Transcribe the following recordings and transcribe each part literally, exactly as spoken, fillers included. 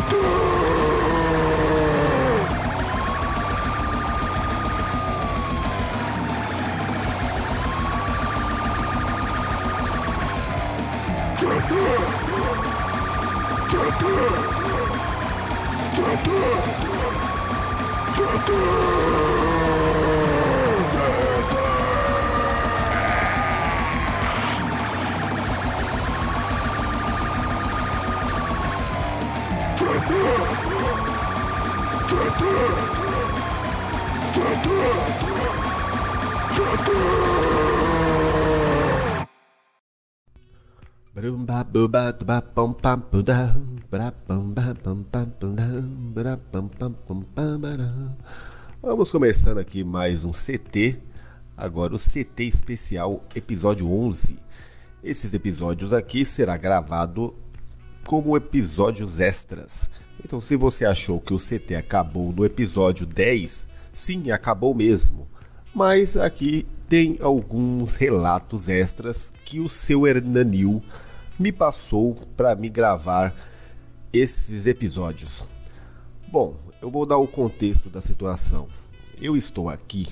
Vamos começando aqui mais um C T, agora o C T especial episódio onze. Esses episódios aqui será gravado como episódios extras. Então, se você achou que o C T acabou no episódio dez, sim, acabou mesmo. Mas aqui tem alguns relatos extras que o seu Hernanil me passou para me gravar esses episódios. Bom, eu vou dar o contexto da situação. Eu estou aqui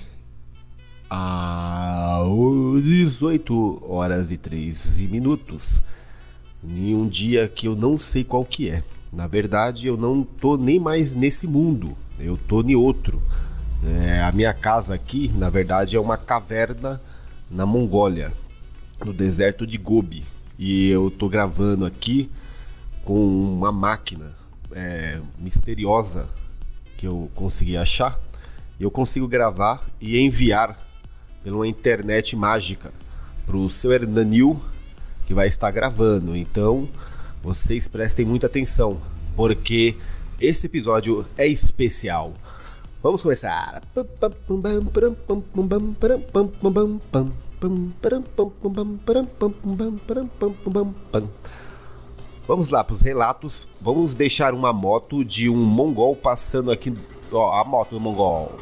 às dezoito horas e treze minutos em um dia que eu não sei qual que é. Na verdade, eu não tô nem mais nesse mundo, eu tô em outro. É, a minha casa aqui, na verdade, é uma caverna na Mongólia, no deserto de Gobi. E eu tô gravando aqui com uma máquina é, misteriosa que eu consegui achar. Eu consigo gravar e enviar pela internet mágica pro seu Hernanil, que vai estar gravando. Então, vocês prestem muita atenção, porque esse episódio é especial. Vamos começar. Vamos lá para os relatos. Vamos deixar uma moto de um mongol passando aqui. Ó, a moto do mongol.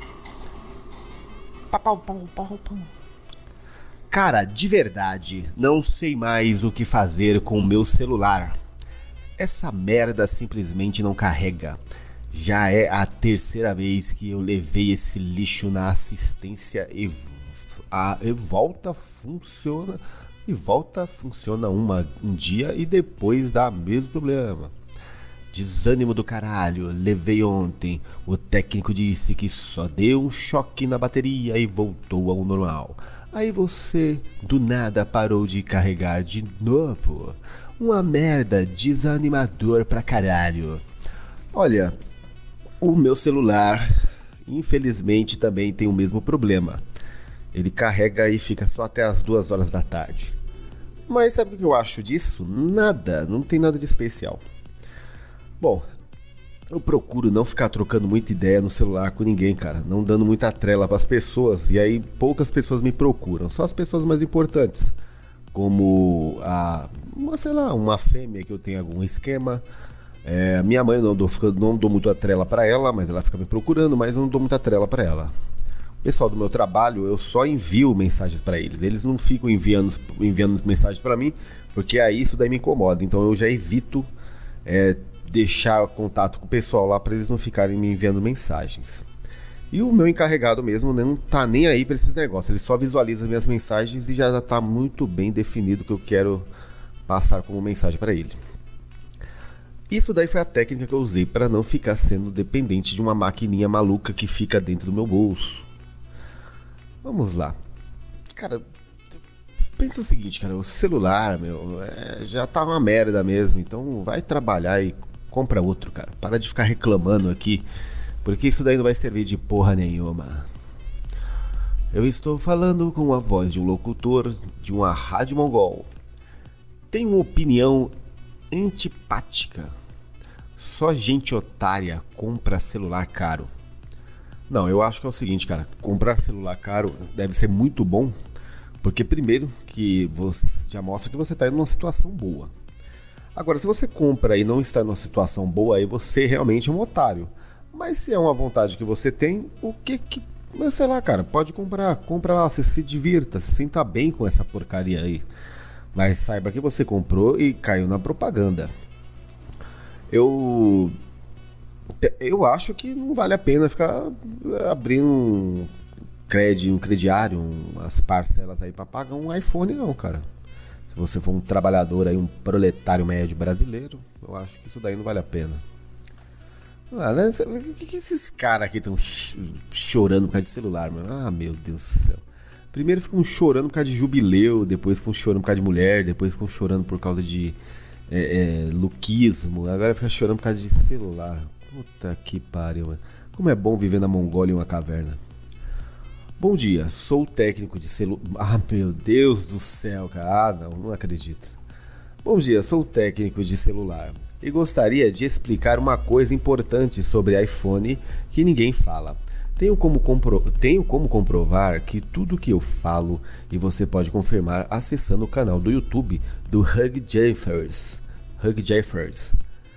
Cara, de verdade, não sei mais o que fazer com o meu celular. Essa merda simplesmente não carrega. Já é a terceira vez que eu levei esse lixo na assistência e, a, e volta funciona e volta funciona uma, um dia e depois dá mesmo problema. Desânimo do caralho, levei ontem. O técnico disse que só deu um choque na bateria e voltou ao normal. Aí você do nada parou de carregar de novo. Uma merda, desanimador pra caralho. Olha, o meu celular, infelizmente, também tem o mesmo problema. Ele carrega e fica só até as duas horas da tarde. Mas sabe o que eu acho disso? Nada, não tem nada de especial. Bom, eu procuro não ficar trocando muita ideia no celular com ninguém, cara. Não dando muita trela para as pessoas. E aí poucas pessoas me procuram. Só as pessoas mais importantes. Como a, uma, sei lá, uma fêmea que eu tenho algum esquema. É, minha mãe, eu não dou, não dou muita trela para ela, mas ela fica me procurando, mas eu não dou muita trela para ela. O pessoal do meu trabalho, eu só envio mensagens para eles. Eles não ficam enviando, enviando mensagens para mim, porque aí isso daí me incomoda. Então eu já evito é, deixar contato com o pessoal lá para eles não ficarem me enviando mensagens. E o meu encarregado mesmo não tá nem aí para esses negócios. Ele só visualiza minhas mensagens e já tá muito bem definido o que eu quero passar como mensagem para ele. Isso daí foi a técnica que eu usei para não ficar sendo dependente de uma maquininha maluca que fica dentro do meu bolso. Vamos lá. Cara, pensa o seguinte, cara, o celular, meu, é, já tá uma merda mesmo, então vai trabalhar e compra outro, cara. Para de ficar reclamando aqui, porque isso daí não vai servir de porra nenhuma. Eu estou falando com a voz de um locutor de uma rádio mongol. Tenho uma opinião antipática. Só gente otária compra celular caro. Não, eu acho que é o seguinte, cara. Comprar celular caro deve ser muito bom, porque primeiro que você já mostra que você está em uma situação boa. Agora, se você compra e não está em uma situação boa, aí você realmente é um otário. Mas se é uma vontade que você tem, o que que... sei lá, cara, pode comprar. Compra lá, você se divirta, se sinta bem com essa porcaria aí. Mas saiba que você comprou e caiu na propaganda. Eu eu acho que não vale a pena ficar abrindo um crédito, um crediário, umas parcelas aí pra pagar um iPhone não, cara. Se você for um trabalhador aí, um proletário médio brasileiro, eu acho que isso daí não vale a pena. Ah, né? O que, que esses caras aqui estão chorando por causa de celular, mano? Ah, meu Deus do céu. Primeiro ficam chorando por causa de jubileu, depois ficam chorando por causa de mulher, depois ficam chorando por causa de é, é, luquismo, agora fica chorando por causa de celular. Puta que pariu, mano. Como é bom viver na Mongólia em uma caverna. Bom dia, sou o técnico de celular. Ah, meu Deus do céu, cara. Ah, não, não acredito. Bom dia, sou o técnico de celular e gostaria de explicar uma coisa importante sobre iPhone que ninguém fala. Tenho como, compro... Tenho como comprovar que tudo que eu falo e você pode confirmar acessando o canal do YouTube do Hugh Jeffers, Hugh Jeffers,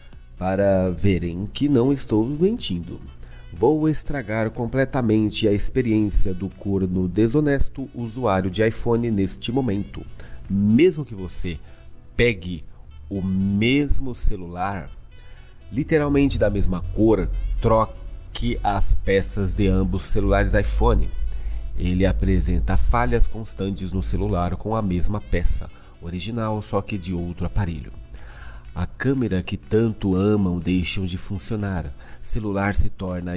para verem que não estou mentindo. Vou estragar completamente a experiência do corno desonesto usuário de iPhone neste momento. Mesmo que você pegue o mesmo celular, literalmente da mesma cor, troque as peças de ambos celulares iPhone. Ele apresenta falhas constantes no celular com a mesma peça, original só que de outro aparelho. A câmera que tanto amam deixam de funcionar. Celular se torna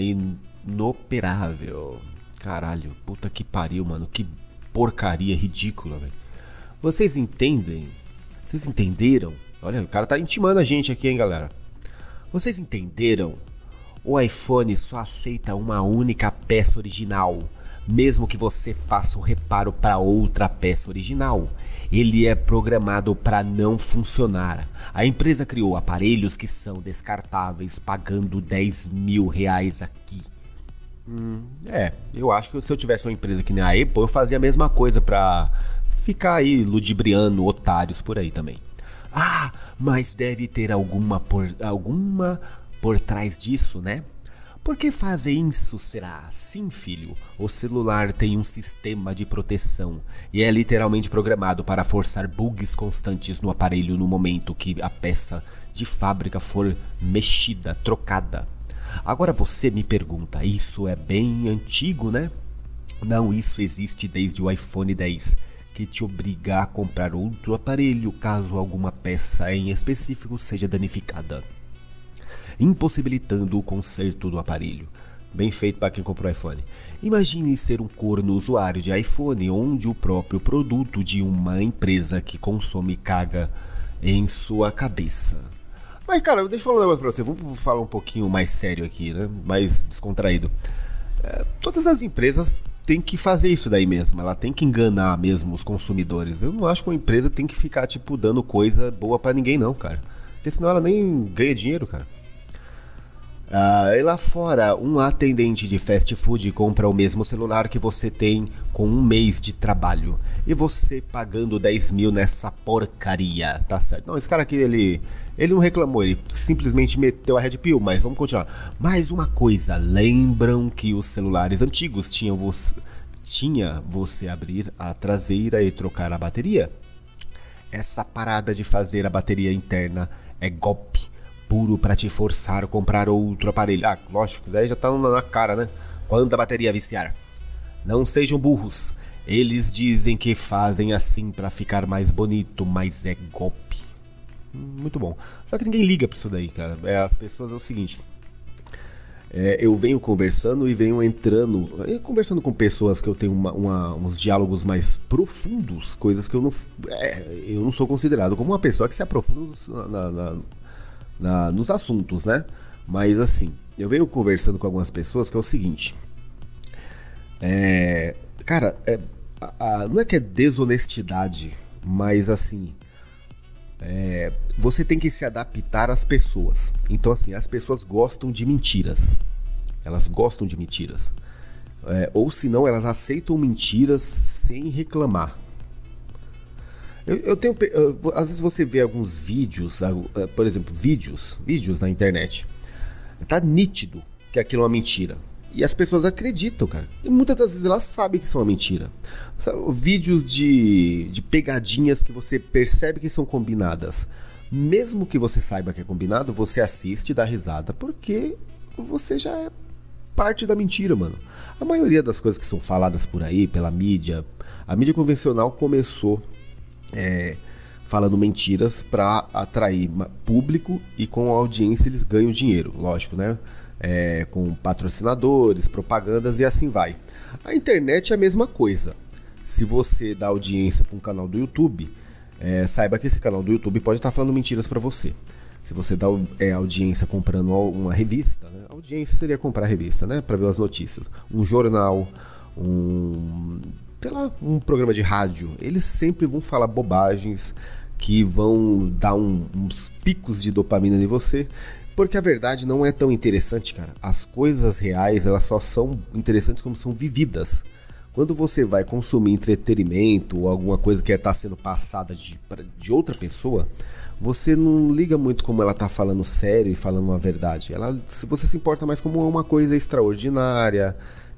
inoperável. Caralho, puta que pariu, mano. Que porcaria ridícula, velho. Vocês entendem? Vocês entenderam? Olha, o cara tá intimando a gente aqui, hein, galera. Vocês entenderam? O iPhone só aceita uma única peça original, mesmo que você faça o reparo para outra peça original. Ele é programado para não funcionar. A empresa criou aparelhos que são descartáveis, pagando dez mil reais aqui. Hum, é, eu acho que se eu tivesse uma empresa que nem a Apple, eu fazia a mesma coisa para ficar aí ludibriando otários por aí também. Ah, mas deve ter alguma por, alguma por trás disso, né? Por que fazem isso, será? Sim, filho, o celular tem um sistema de proteção e é literalmente programado para forçar bugs constantes no aparelho no momento que a peça de fábrica for mexida, trocada. Agora você me pergunta, isso é bem antigo, né? Não, isso existe desde o iPhone dez, que te obriga a comprar outro aparelho caso alguma peça em específico seja danificada, impossibilitando o conserto do aparelho. Bem feito para quem comprou iPhone. Imagine ser um corno usuário de iPhone, onde o próprio produto de uma empresa que consome caga em sua cabeça. Mas cara, deixa eu falar um negócio pra você. Vamos falar um pouquinho mais sério aqui, né? Mais descontraído. É, todas as empresas têm que fazer isso daí mesmo. Ela tem que enganar mesmo os consumidores. Eu não acho que uma empresa tem que ficar tipo dando coisa boa pra ninguém não, cara. Porque senão ela nem ganha dinheiro, cara. Ah, e lá fora, um atendente de fast food compra o mesmo celular que você tem com um mês de trabalho. E você pagando dez mil nessa porcaria, tá certo? Não, esse cara aqui, ele, ele não reclamou, ele simplesmente meteu a Red Pill, mas vamos continuar. Mais uma coisa, lembram que os celulares antigos tinham você, tinha você abrir a traseira e trocar a bateria? Essa parada de fazer a bateria interna é golpe puro pra te forçar a comprar outro aparelho. Ah, lógico, daí já tá na cara, né? Quando a bateria viciar. Não sejam burros. Eles dizem que fazem assim pra ficar mais bonito, mas é golpe. Muito bom. Só que ninguém liga pra isso daí, cara. É, as pessoas é o seguinte. É, eu venho conversando e venho entrando, conversando com pessoas que eu tenho uma, uma, uns diálogos mais profundos, coisas que eu não, é, eu não sou considerado como uma pessoa que se aprofunda na, na, na, nos assuntos, né? Mas assim, eu venho conversando com algumas pessoas que é o seguinte, é, cara, é, a, a, não é que é desonestidade, mas assim, É, você tem que se adaptar às pessoas. Então assim, as pessoas gostam de mentiras. Elas gostam de mentiras, é, ou se não, elas aceitam mentiras sem reclamar. Eu, eu tenho, eu, às vezes você vê alguns vídeos, por exemplo, vídeos, vídeos na internet. Tá nítido que aquilo é uma mentira. E as pessoas acreditam, cara. E muitas das vezes elas sabem que são uma mentira. Sabe, vídeos de, de pegadinhas que você percebe que são combinadas. Mesmo que você saiba que é combinado, você assiste e dá risada, porque você já é parte da mentira, mano. A maioria das coisas que são faladas por aí, pela mídia, a mídia convencional começou é, falando mentiras para atrair público e com a audiência eles ganham dinheiro, lógico, né? É, com patrocinadores, propagandas e assim vai. A internet é a mesma coisa. Se você dá audiência para um canal do YouTube, é, saiba que esse canal do YouTube pode estar falando mentiras para você. Se você dá é, audiência comprando uma revista, né? Audiência seria comprar revista, né? Para ver as notícias. Um jornal, um, sei lá, um programa de rádio. Eles sempre vão falar bobagens que vão dar um, uns picos de dopamina em você. Porque a verdade não é tão interessante, cara. As coisas reais, elas só são interessantes como são vividas. Quando você vai consumir entretenimento ou alguma coisa que está sendo passada de, de outra pessoa, você não liga muito como ela está falando sério e falando uma verdade. Ela, você se importa mais como uma coisa extraordinária,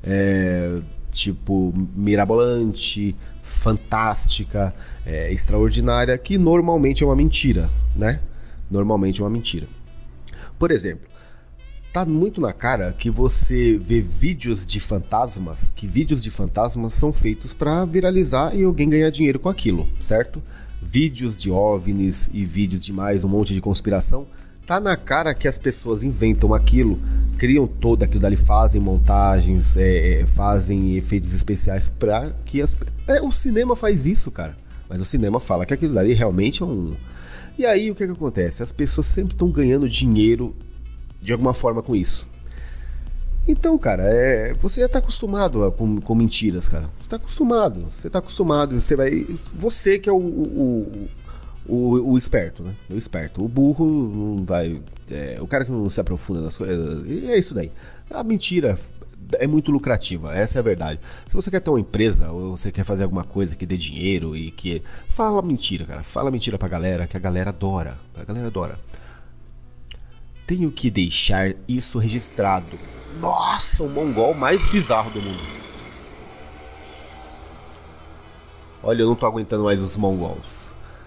é, tipo mirabolante, fantástica, é, extraordinária, que normalmente é uma mentira, né? Normalmente é uma mentira. Por exemplo, tá muito na cara que você vê vídeos de fantasmas, que vídeos de fantasmas são feitos para viralizar e alguém ganhar dinheiro com aquilo, certo? Vídeos de OVNIs e vídeos de mais um monte de conspiração, tá na cara que as pessoas inventam aquilo, criam todo aquilo dali, fazem montagens, é, fazem efeitos especiais para que as... É, o cinema faz isso, cara, mas o cinema fala que aquilo dali realmente é um... E aí o que, que acontece? As pessoas sempre estão ganhando dinheiro de alguma forma com isso. Então, cara, é, você já tá acostumado a, com, com mentiras, cara. Você tá acostumado, você tá acostumado, você vai. Você que é o, o, o, o esperto, né? O esperto. O burro não vai. É, o cara que não se aprofunda nas coisas. E é isso daí. A mentira é muito lucrativa, essa é a verdade. Se você quer ter uma empresa ou você quer fazer alguma coisa que dê dinheiro e que... Fala mentira, cara. Fala mentira pra galera, que a galera adora. A galera adora. Tenho que deixar isso registrado. Nossa, o mongol mais bizarro do mundo. Olha, eu não tô aguentando mais os mongols.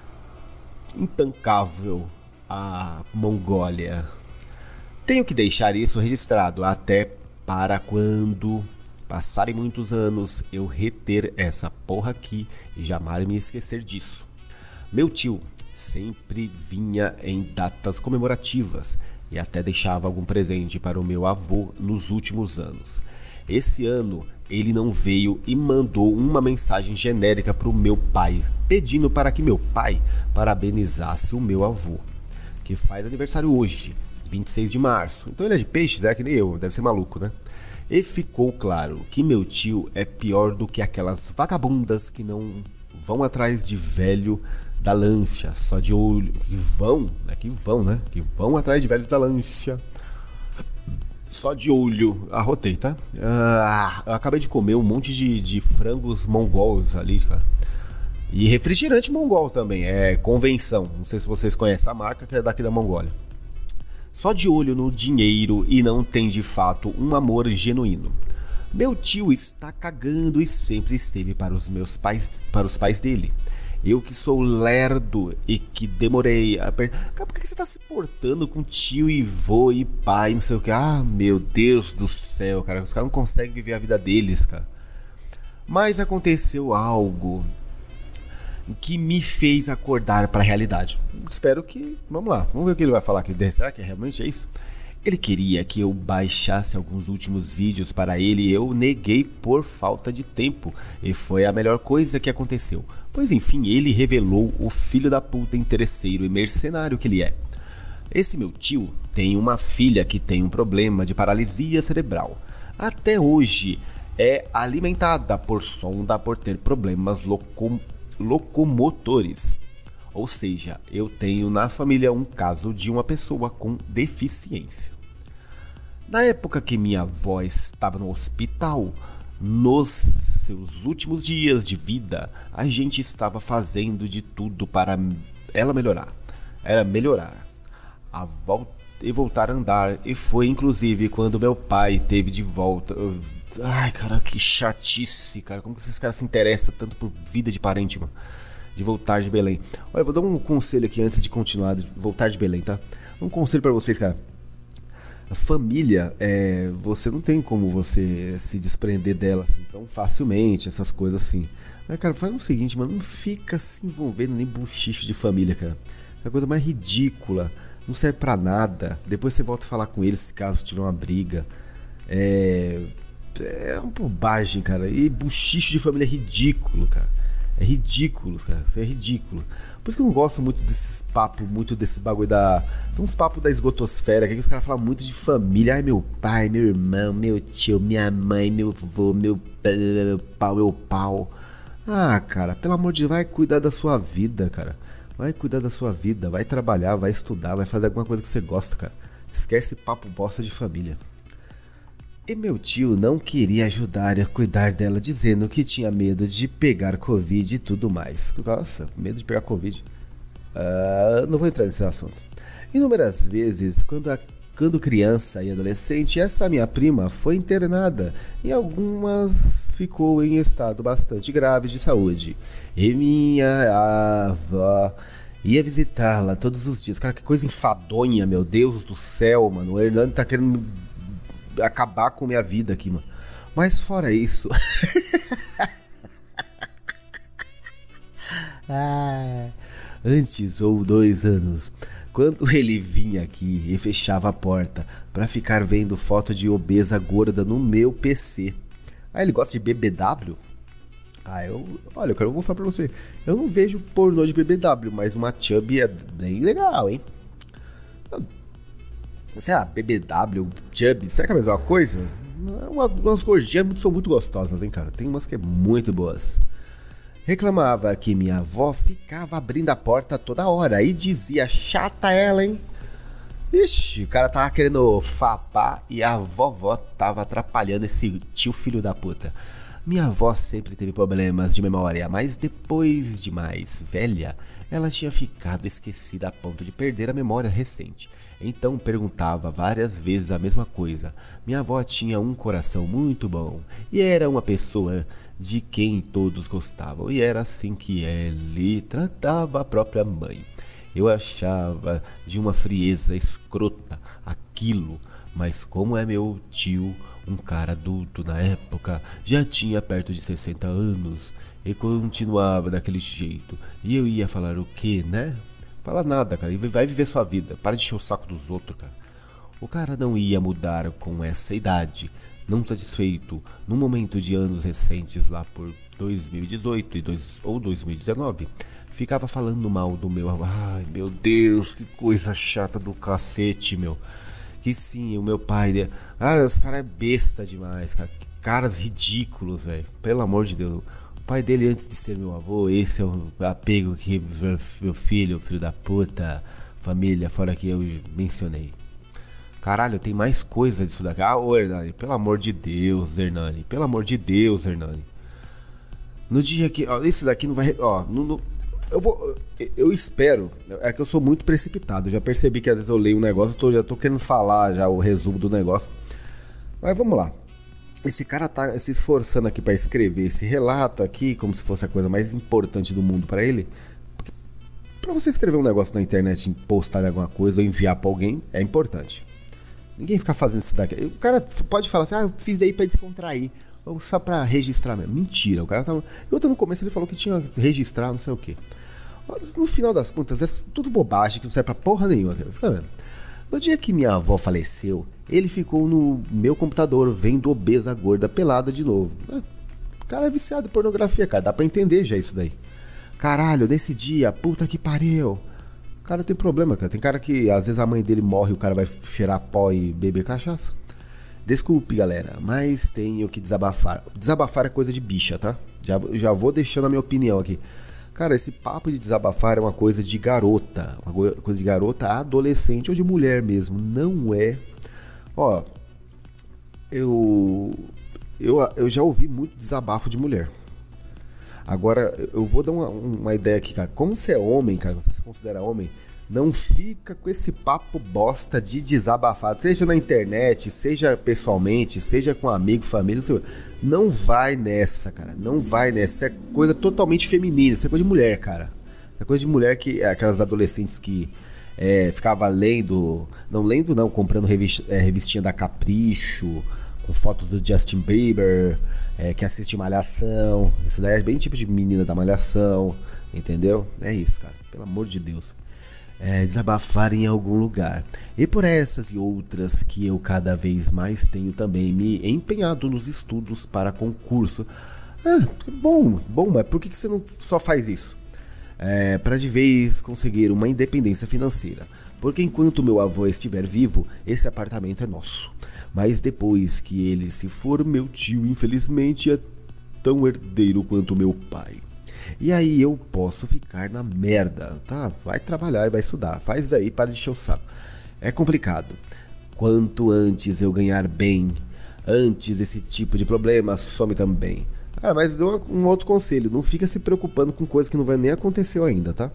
Intancável a Mongólia. Tenho que deixar isso registrado até para quando passarem muitos anos eu reter essa porra aqui e jamais me esquecer disso. Meu tio sempre vinha em datas comemorativas e até deixava algum presente para o meu avô nos últimos anos. Esse ano ele não veio e mandou uma mensagem genérica para o meu pai, pedindo para que meu pai parabenizasse o meu avô, que faz aniversário hoje, vinte e seis de março. Então ele é de peixes, é que nem eu, deve ser maluco, né? E ficou claro que meu tio é pior do que aquelas vagabundas que não vão atrás de velho da lancha, só de olho, que vão, né? Que vão, né? Que vão atrás de velho da lancha, só de olho. Arrotei, tá? Ah, eu acabei de comer um monte de, de frangos mongols ali, cara. E refrigerante mongol também, é Convenção. Não sei se vocês conhecem a marca, que é daqui da Mongólia. Só de olho no dinheiro e não tem de fato um amor genuíno. Meu tio está cagando e sempre esteve para os meus pais, para os pais dele. Eu que sou lerdo e que demorei a per... Cara, por que você está se portando com tio e vô e pai, não sei o que? Ah, meu Deus do céu, cara. Os caras não conseguem viver a vida deles, cara. Mas aconteceu algo que me fez acordar para a realidade. Espero que... Vamos lá, vamos ver o que ele vai falar aqui. Será que realmente é isso? Ele queria que eu baixasse alguns últimos vídeos para ele e eu neguei por falta de tempo. E foi a melhor coisa que aconteceu. Pois enfim, ele revelou o filho da puta interesseiro e mercenário que ele é. Esse meu tio tem uma filha que tem um problema de paralisia cerebral. Até hoje é alimentada por sonda por ter problemas locom locomotores. Ou seja, eu tenho na família um caso de uma pessoa com deficiência. Na época que minha avó estava no hospital, nos seus últimos dias de vida, a gente estava fazendo de tudo para ela melhorar. Era melhorar. A volta e voltar a andar. E foi inclusive quando meu pai teve de volta. Ai, cara, que chatice, cara. Como que esses caras se interessam tanto por vida de parente, mano? de voltar de Belém. Olha, eu vou dar um conselho aqui antes de continuar, de voltar de Belém, tá? Um conselho pra vocês, cara. A família, é, você não tem como você se desprender dela assim tão facilmente, essas coisas assim. Mas, cara, faz o seguinte, mano, não fica se envolvendo nem buchicho de família, cara. É a coisa mais ridícula, não serve pra nada. Depois você volta a falar com eles caso tiver uma briga. É... É uma bobagem, cara. E buchicho de família é ridículo, cara. É ridículo, cara. Isso é ridículo. Por isso que eu não gosto muito desses papos, muito desse bagulho da... Tem uns papos da esgotosfera, que os caras falam muito de família. Ai, meu pai, meu irmão, meu tio, minha mãe, meu avô, meu meu pau, meu pau. Ah, cara, pelo amor de Deus, vai cuidar da sua vida, cara. Vai cuidar da sua vida, vai trabalhar, vai estudar, vai fazer alguma coisa que você gosta, cara. Esquece papo bosta de família. E meu tio não queria ajudar a cuidar dela, dizendo que tinha medo de pegar Covid e tudo mais. Nossa, medo de pegar Covid. Uh, não vou entrar nesse assunto. Inúmeras vezes, quando, a, quando criança e adolescente, essa minha prima foi internada e algumas ficou em estado bastante grave de saúde. E minha avó ia visitá-la todos os dias. Cara, que coisa enfadonha, meu Deus do céu, mano. O Hernando tá querendo acabar com minha vida aqui, mano. Mas fora isso... ah, antes ou dois anos, quando ele vinha aqui e fechava a porta pra ficar vendo foto de obesa gorda no meu P C. Ah, ele gosta de B B W? Ah, eu... Olha, eu vou falar pra você. Eu não vejo pornô de B B W, mas uma chubby é bem legal, hein? Sei lá, B B W, chubby, será que é a mesma coisa? Uma, umas gordinhas são muito gostosas, hein, cara? Tem umas que é muito boas. Reclamava que minha avó ficava abrindo a porta toda hora e dizia, chata ela, hein? Ixi, o cara tava querendo fapar e a vovó tava atrapalhando esse tio filho da puta. Minha avó sempre teve problemas de memória, mas depois de mais velha, ela tinha ficado esquecida a ponto de perder a memória recente. Então perguntava várias vezes a mesma coisa. Minha avó tinha um coração muito bom e era uma pessoa de quem todos gostavam. E era assim que ele tratava a própria mãe. Eu achava de uma frieza escrota aquilo, mas como é meu tio, um cara adulto na época, já tinha perto de sessenta anos e continuava daquele jeito. E eu ia falar o quê, né? Fala nada, cara, e vai viver sua vida. Para de encher o saco dos outros, cara. O cara não ia mudar com essa idade. Não satisfeito, num momento de anos recentes, lá por dois mil e dezoito e dois, ou dois mil e dezenove, ficava falando mal do meu... Ai, meu Deus, que coisa chata do cacete, meu. Que sim, o meu pai... Cara, os caras é besta demais, cara. Que caras ridículos, velho. Pelo amor de Deus. O pai dele, antes de ser meu avô, esse é o apego que meu filho, filho da puta, família, fora que eu mencionei. Caralho, tem mais coisa disso daqui. Ah, ô Hernani, pelo amor de Deus, Hernani. Pelo amor de Deus, Hernani. No dia que... Ó, isso daqui não vai... Ó, no, no, eu vou... Eu espero... É que eu sou muito precipitado. Eu já percebi que às vezes eu leio um negócio, eu tô, já tô querendo falar já o resumo do negócio. Mas vamos lá. Esse cara tá se esforçando aqui pra escrever esse relato aqui, como se fosse a coisa mais importante do mundo pra ele. Porque pra você escrever um negócio na internet, postar alguma coisa ou enviar pra alguém, é importante. Ninguém fica fazendo isso daqui. O cara pode falar assim, ah, eu fiz daí pra descontrair, ou só pra registrar mesmo. Mentira, o cara tava... Eu no começo ele falou que tinha que registrar, não sei o que. No final das contas, é tudo bobagem, que não serve pra porra nenhuma. Fica vendo. No dia que minha avó faleceu, ele ficou no meu computador vendo obesa gorda pelada de novo. O cara é viciado em pornografia, cara. Dá pra entender já isso daí. Caralho, nesse dia, puta que pariu. O cara tem problema, cara. Tem cara que às vezes a mãe dele morre e o cara vai cheirar pó e beber cachaça. Desculpe, galera, mas tenho que desabafar. Desabafar é coisa de bicha, tá? Já, já vou deixando a minha opinião aqui. Cara, esse papo de desabafar é uma coisa de garota. Uma coisa de garota adolescente ou de mulher mesmo. Não é... Ó, eu, eu, eu já ouvi muito desabafo de mulher. Agora, eu vou dar uma, uma ideia aqui, cara. Como você é homem, cara, você se considera homem, Não fica com esse papo bosta de desabafado, seja na internet, seja pessoalmente, seja com amigo, família. Não vai nessa, cara. Não vai nessa. Isso é coisa totalmente feminina. Isso é coisa de mulher, cara. Isso é coisa de mulher que. Aquelas adolescentes que é, ficava lendo. Não lendo, não, comprando revist, é, revistinha da Capricho, com fotos do Justin Bieber, é, que assiste Malhação. Isso daí é bem tipo de menina da Malhação. Entendeu? É isso, cara. Pelo amor de Deus. É, desabafar em algum lugar. E por essas e outras que eu cada vez mais tenho também me empenhado nos estudos para concurso. Ah, bom, bom, mas por que que você não só faz isso? É, para de vez conseguir uma independência financeira. Porque enquanto meu avô estiver vivo, esse apartamento é nosso. Mas depois que ele se for, meu tio infelizmente é tão herdeiro quanto meu pai. E aí eu posso ficar na merda, tá? Vai trabalhar e vai estudar, faz daí, para de encher o saco. É complicado. Quanto antes eu ganhar bem, antes esse tipo de problema some também. Ah, mas dou um outro conselho, não fica se preocupando com coisa que não vai nem acontecer ainda, tá?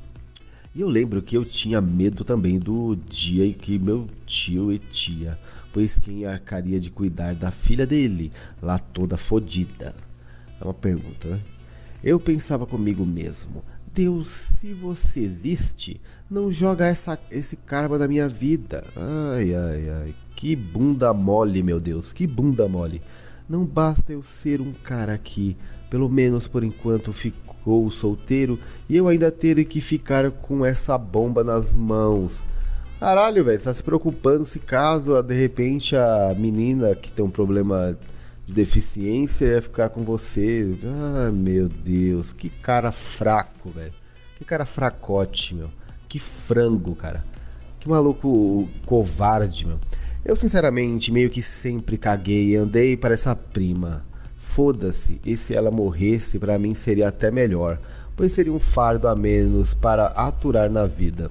E eu lembro que eu tinha medo também do dia em que meu tio e tia, pois quem arcaria de cuidar da filha dele, lá toda fodida? É uma pergunta, né? Eu pensava comigo mesmo, Deus, se você existe, não joga essa, esse karma na minha vida. Ai, ai, ai, que bunda mole, meu Deus, que bunda mole. Não basta eu ser um cara que, pelo menos por enquanto, ficou solteiro e eu ainda ter que ficar com essa bomba nas mãos. Caralho, velho, você tá se preocupando se caso, de repente, a menina que tem um problema de deficiência ia ficar com você. Ah, meu Deus, que cara fraco, velho. Que cara fracote, meu. Que frango, cara. Que maluco covarde, meu. Eu, sinceramente, meio que sempre caguei e andei para essa prima. Foda-se, e se ela morresse, pra mim seria até melhor, pois seria um fardo a menos para aturar na vida.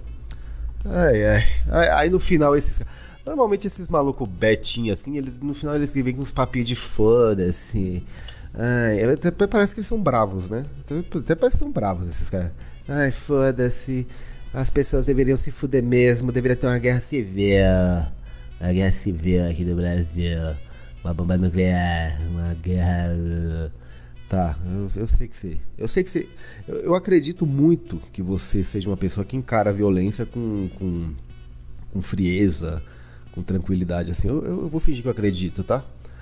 Ai, ai. Aí no final esses... Normalmente esses malucos betinho assim, eles, no final eles vêm com uns papinhos de foda-se. Ai, até parece que eles são bravos, né? Até, até parece que são bravos esses caras. Ai, foda-se. As pessoas deveriam se fuder mesmo, deveria ter uma guerra civil. Uma guerra civil aqui no Brasil. Uma bomba nuclear, uma guerra... Tá, eu, eu sei que você... Eu sei que você... Eu, eu acredito muito que você seja uma pessoa que encara a violência com, com, com frieza, com tranquilidade, assim. Eu, eu vou fingir que eu acredito, tá?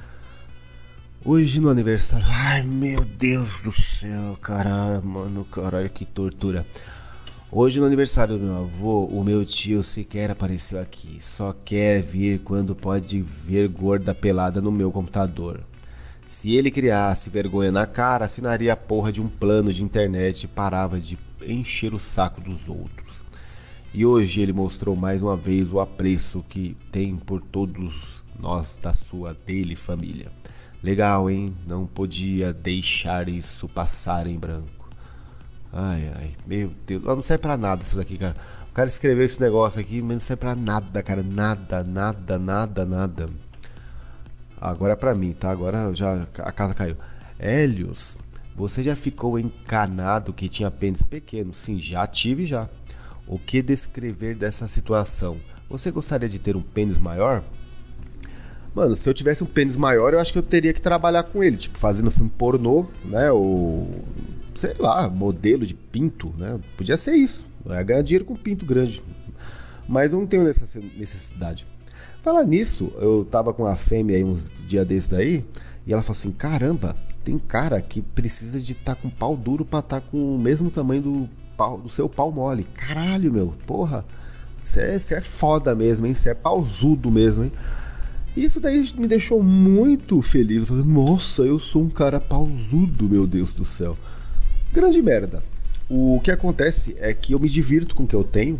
Hoje no aniversário... Ai, meu Deus do céu, caralho, mano, caralho, que tortura. Hoje no aniversário do meu avô, o meu tio sequer apareceu aqui. Só quer vir quando pode ver gorda pelada no meu computador. Se ele criasse vergonha na cara, assinaria a porra de um plano de internet e parava de encher o saco dos outros. E hoje ele mostrou mais uma vez o apreço que tem por todos nós da sua dele família. Legal, hein? Não podia deixar isso passar em branco. Ai, ai, meu Deus. Não serve pra nada isso daqui, cara. O cara escreveu esse negócio aqui, mas não serve pra nada, cara. Nada, nada, nada, nada. Agora é pra mim, tá? Agora já a casa caiu. Hélios, você já ficou encanado que tinha pênis pequeno? Sim, já tive já. O que descrever dessa situação? Você gostaria de ter um pênis maior? Mano, se eu tivesse um pênis maior, eu acho que eu teria que trabalhar com ele. Tipo, fazendo filme pornô, né? Ou... sei lá, modelo de pinto, né? Podia ser isso. Eu ia ganhar dinheiro com pinto grande. Mas eu não tenho essa necessidade. Falar nisso, eu tava com a fêmea aí uns dias desses daí, e ela falou assim, caramba, tem cara que precisa de estar tá com pau duro pra estar tá com o mesmo tamanho do, pau, do seu pau mole. Caralho, meu, porra, isso é, isso é foda mesmo, hein? Isso é pausudo mesmo, hein? Isso daí me deixou muito feliz. Eu falei, nossa, eu sou um cara pausudo, meu Deus do céu. Grande merda. O que acontece é que eu me divirto com o que eu tenho.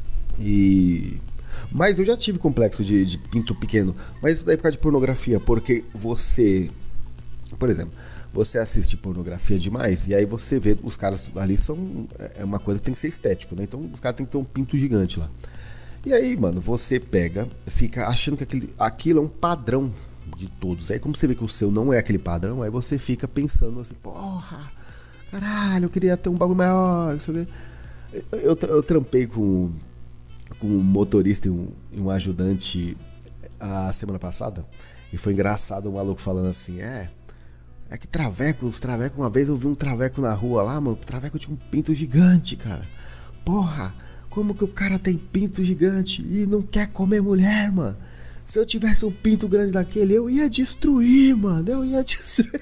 E... Mas eu já tive complexo de, de pinto pequeno. Mas isso daí é por causa de pornografia. Porque você... Por exemplo, você assiste pornografia demais. E aí você vê, os caras ali são... É uma coisa que tem que ser estético, né? Então os caras tem que ter um pinto gigante lá. E aí, mano, você pega, fica achando que aquele, aquilo é um padrão de todos. Aí como você vê que o seu não é aquele padrão, aí você fica pensando assim, porra, caralho, eu queria ter um bagulho maior, não sei o quê. Eu, eu, eu trampei com, com um motorista e um, e um ajudante a semana passada. E foi engraçado o maluco falando assim, é... É que traveco, os travecos, uma vez eu vi um traveco na rua lá, mano, o traveco tinha um pinto gigante, cara. Porra, como que o cara tem pinto gigante e não quer comer mulher, mano? Se eu tivesse um pinto grande daquele, eu ia destruir, mano, eu ia destruir.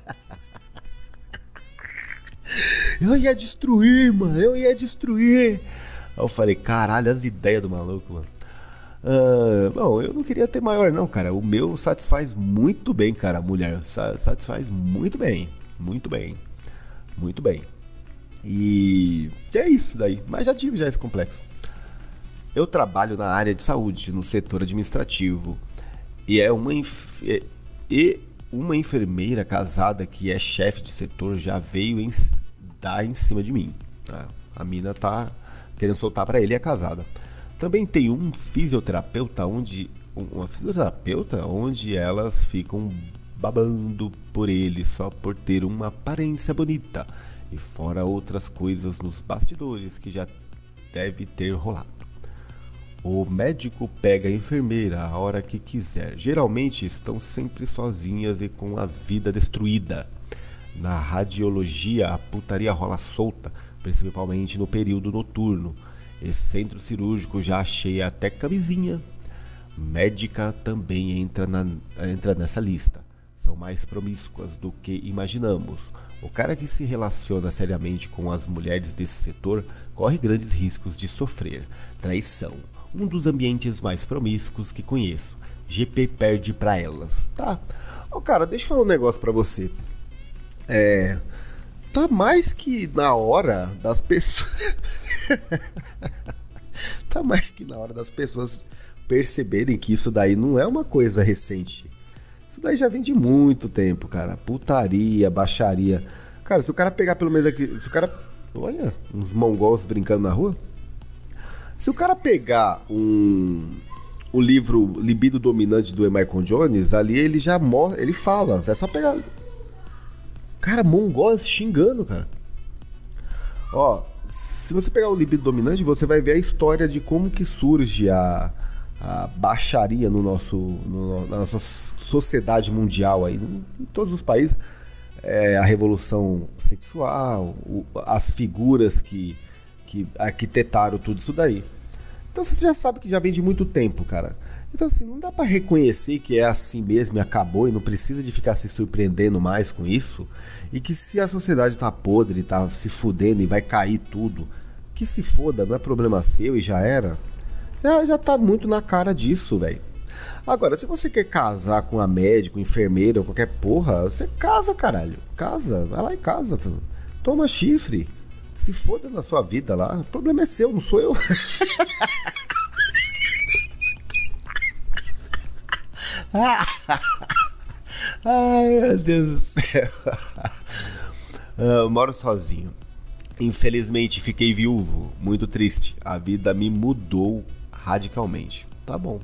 Eu ia destruir, mano, eu ia destruir. Aí eu falei, caralho, as ideias do maluco, mano. Uh, bom, eu não queria ter maior não, cara. O meu satisfaz muito bem, cara. A mulher satisfaz muito bem. Muito bem. Muito bem. E é isso daí. Mas já tive já esse complexo. Eu trabalho na área de saúde, no setor administrativo. E é uma enf... e uma enfermeira casada que é chefe de setor já veio em... dar em cima de mim. A mina tá querendo soltar pra ele e é casada. Também tem um fisioterapeuta onde uma fisioterapeuta onde elas ficam babando por ele só por ter uma aparência bonita e fora outras coisas nos bastidores que já deve ter rolado. O médico pega a enfermeira a hora que quiser. Geralmente estão sempre sozinhas e com a vida destruída. Na radiologia a putaria rola solta, principalmente no período noturno. Esse centro cirúrgico já achei até camisinha. Médica também entra, na, entra nessa lista. São mais promíscuas do que imaginamos. O cara que se relaciona seriamente com as mulheres desse setor corre grandes riscos de sofrer traição. Um dos ambientes mais promíscuos que conheço. G P perde pra elas. Tá. Ô cara, deixa eu falar um negócio pra você. É... Tá mais que na hora das pessoas... Tá mais que na hora das pessoas perceberem que isso daí não é uma coisa recente. Isso daí já vem de muito tempo, cara. Putaria, baixaria. Cara, se o cara pegar pelo menos aqui... Se o cara... Olha, uns mongols brincando na rua. Se o cara pegar um... O livro Libido Dominante do Michael Jones, ali ele já mostra... Ele fala, é só pegar... Cara, mongóis xingando, cara. Ó, se você pegar o Libido Dominante, você vai ver a história de como que surge a, a baixaria no nosso, no, na nossa sociedade mundial aí, em todos os países. É, a revolução sexual, o, as figuras que, que arquitetaram tudo isso daí. Então você já sabe que já vem de muito tempo, cara. Então assim, não dá pra reconhecer que é assim mesmo e acabou e não precisa de ficar se surpreendendo mais com isso. E que se a sociedade tá podre, tá se fudendo e vai cair tudo, que se foda, não é problema seu e já era. Já, já tá muito na cara disso, velho. Agora, se você quer casar com a médico, enfermeira ou qualquer porra, você casa, caralho. Casa, vai lá e casa. Toma chifre. Se foda na sua vida lá. O problema é seu, não sou eu. Ai, meu Deus do céu. uh, Moro sozinho. Infelizmente fiquei viúvo. Muito triste. A vida me mudou radicalmente. Tá bom.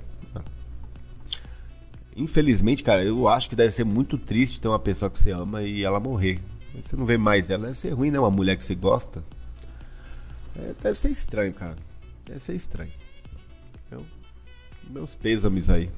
Infelizmente, cara, eu acho que deve ser muito triste ter uma pessoa que você ama e ela morrer. Você não vê mais ela. Deve ser ruim, né? Uma mulher que você gosta. É, deve ser estranho, cara. Deve ser estranho. Eu, meus pêsames aí.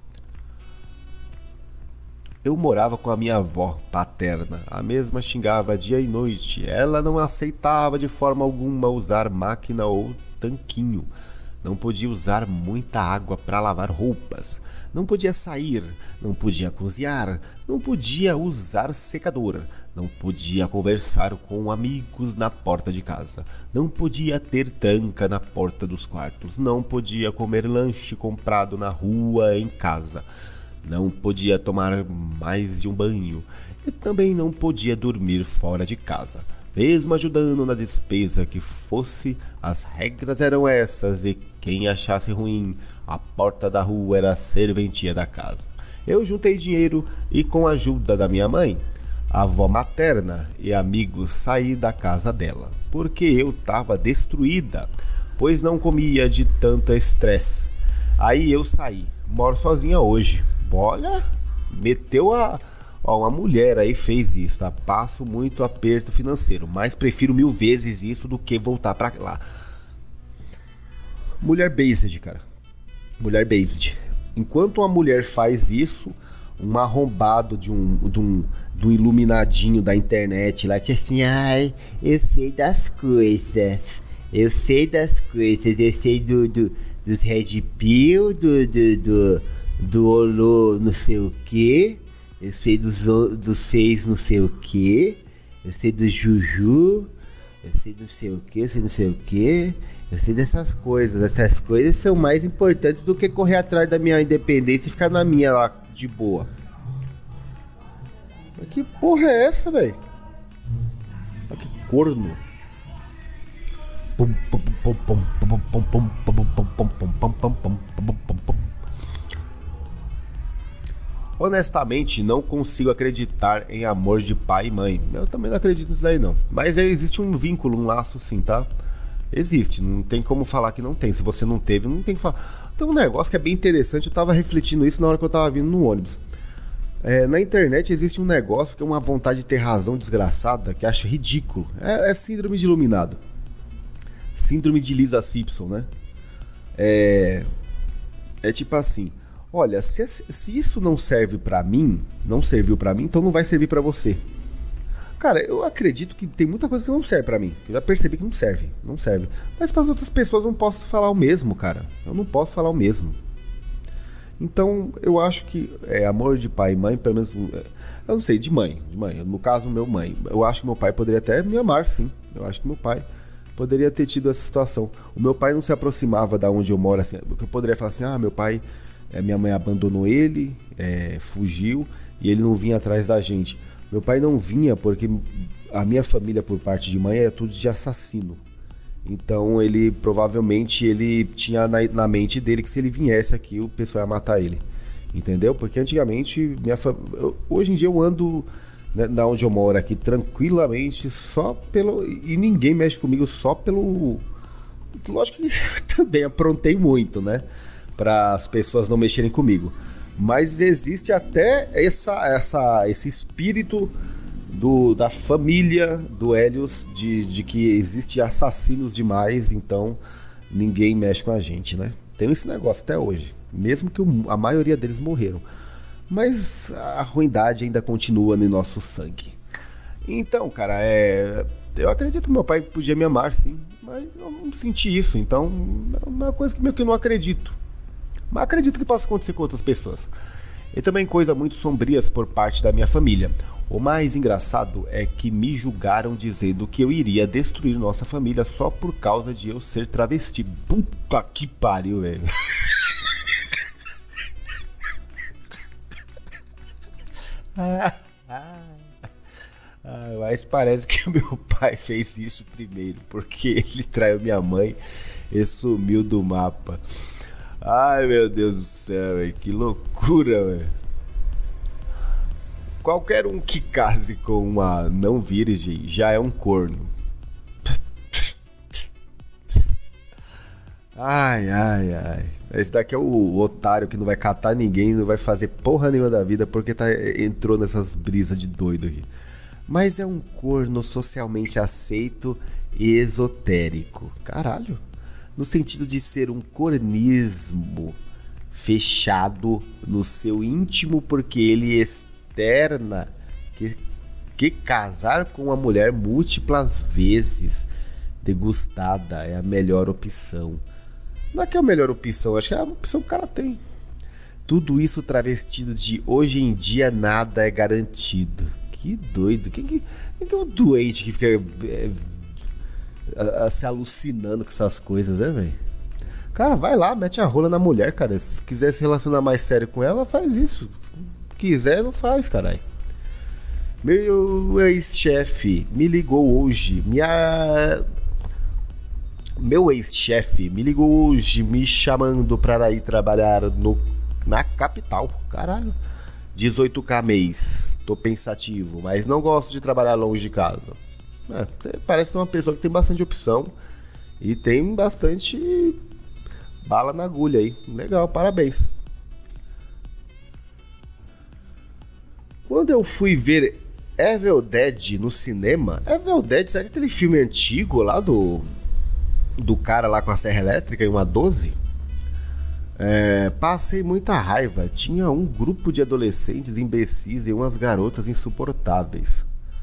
Eu morava com a minha avó paterna. A mesma xingava dia e noite. Ela não aceitava de forma alguma usar máquina ou tanquinho. Não podia usar muita água para lavar roupas. Não podia sair. Não podia cozinhar. Não podia usar secador. Não podia conversar com amigos na porta de casa. Não podia ter tranca na porta dos quartos. Não podia comer lanche comprado na rua em casa. Não podia tomar mais de um banho e também não podia dormir fora de casa. Mesmo ajudando na despesa que fosse, as regras eram essas e quem achasse ruim, a porta da rua era a serventia da casa. Eu juntei dinheiro e com a ajuda da minha mãe, avó materna e amigos saí da casa dela, porque eu estava destruída, pois não comia de tanto estresse. Aí eu saí, moro sozinha hoje. Olha, meteu a... Ó, uma mulher aí fez isso, tá? Passo muito aperto financeiro, mas prefiro mil vezes isso do que voltar pra lá. Mulher based, cara. Mulher based. Enquanto uma mulher faz isso, um arrombado de um, de um, de um iluminadinho da internet lá, que assim, ai, eu sei das coisas, eu sei das coisas, eu sei do, do, dos Red Pill, do, do, do, do Olo não sei o que, eu sei dos, dos seis não sei o que, eu sei do Juju, eu sei não sei o que, eu sei não sei o que, eu sei dessas coisas, essas coisas são mais importantes do que correr atrás da minha independência e ficar na minha lá, de boa. Mas que porra é essa, velho? Olha que corno. Honestamente, não consigo acreditar em amor de pai e mãe. Eu também não acredito nisso daí, não. Mas existe um vínculo, um laço sim, tá? Existe, não tem como falar que não tem. Se você não teve, não tem que falar. Tem um negócio que é bem interessante, eu tava refletindo isso na hora que eu tava vindo no ônibus. É, na internet existe um negócio que é uma vontade de ter razão desgraçada, que eu acho ridículo. É, é síndrome de iluminado. Síndrome de Lisa Simpson, né? É, é tipo assim, olha, se, se isso não serve pra mim, não serviu pra mim, então não vai servir pra você. Cara, eu acredito que tem muita coisa que não serve pra mim. Que eu já percebi que não serve. Não serve. Mas para as outras pessoas eu não posso falar o mesmo, cara. Eu não posso falar o mesmo. Então, eu acho que é, amor de pai e mãe, pelo menos... Eu não sei, de mãe. De mãe. No caso, meu mãe. Eu acho que meu pai poderia até me amar, sim. Eu acho que meu pai poderia ter tido essa situação. O meu pai não se aproximava da onde eu moro, assim. Porque eu poderia falar assim, ah, meu pai... É, minha mãe abandonou ele, é, fugiu, e ele não vinha atrás da gente. Meu pai não vinha porque a minha família, por parte de mãe, é tudo de assassino. Então ele provavelmente ele tinha na, na mente dele que se ele viesse aqui o pessoal ia matar ele. Entendeu? Porque antigamente, minha fam... eu, hoje em dia eu ando, né, da onde eu moro aqui tranquilamente só pelo... E ninguém mexe comigo só pelo... Lógico que também aprontei muito, né? Para as pessoas não mexerem comigo. Mas existe até essa, essa, esse espírito do, da família do Hélios de, de que existe assassinos demais, então ninguém mexe com a gente, né? Tem esse negócio até hoje, mesmo que o, a maioria deles morreram. Mas a ruindade ainda continua no nosso sangue. Então, cara, é, eu acredito que meu pai podia me amar, sim, mas eu não senti isso, então é uma coisa que meio que eu não acredito. Mas acredito que possa acontecer com outras pessoas. E também coisas muito sombrias por parte da minha família. O mais engraçado é que me julgaram dizendo que eu iria destruir nossa família só por causa de eu ser travesti. Puta que pariu, velho. ah, ah, ah, mas parece que meu pai fez isso primeiro, porque ele traiu minha mãe e sumiu do mapa. Ai, meu Deus do céu, véio, que loucura, velho. Qualquer um que case com uma não virgem já é um corno. Ai, ai, ai. Esse daqui é o otário que não vai catar ninguém, não vai fazer porra nenhuma da vida porque tá, entrou nessas brisas de doido aqui. Mas é um corno socialmente aceito e esotérico. Caralho. No sentido de ser um cornismo fechado no seu íntimo, porque ele externa que, que casar com uma mulher múltiplas vezes degustada é a melhor opção. Não é que é a melhor opção, acho que é a opção que o cara tem. Tudo isso travestido de hoje em dia nada é garantido. Que doido. Quem, quem, quem é o doente que fica... É, A, a, se alucinando com essas coisas, né, velho? Cara, vai lá, mete a rola na mulher, cara. Se quiser se relacionar mais sério com ela, faz isso. Se quiser, não faz, caralho. Meu ex-chefe me ligou hoje. Minha... Meu ex-chefe me ligou hoje me chamando para ir trabalhar no, na capital. Caralho. dezoito mil mês. Tô pensativo, mas não gosto de trabalhar longe de casa. É, parece ser uma pessoa que tem bastante opção e tem bastante bala na agulha aí. Legal, parabéns. Quando eu fui ver Evil Dead no cinema, Evil Dead, sabe aquele filme antigo lá do do cara lá com a serra elétrica e uma doze. É, passei muita raiva. Tinha um grupo de adolescentes imbecis e umas garotas insuportáveis.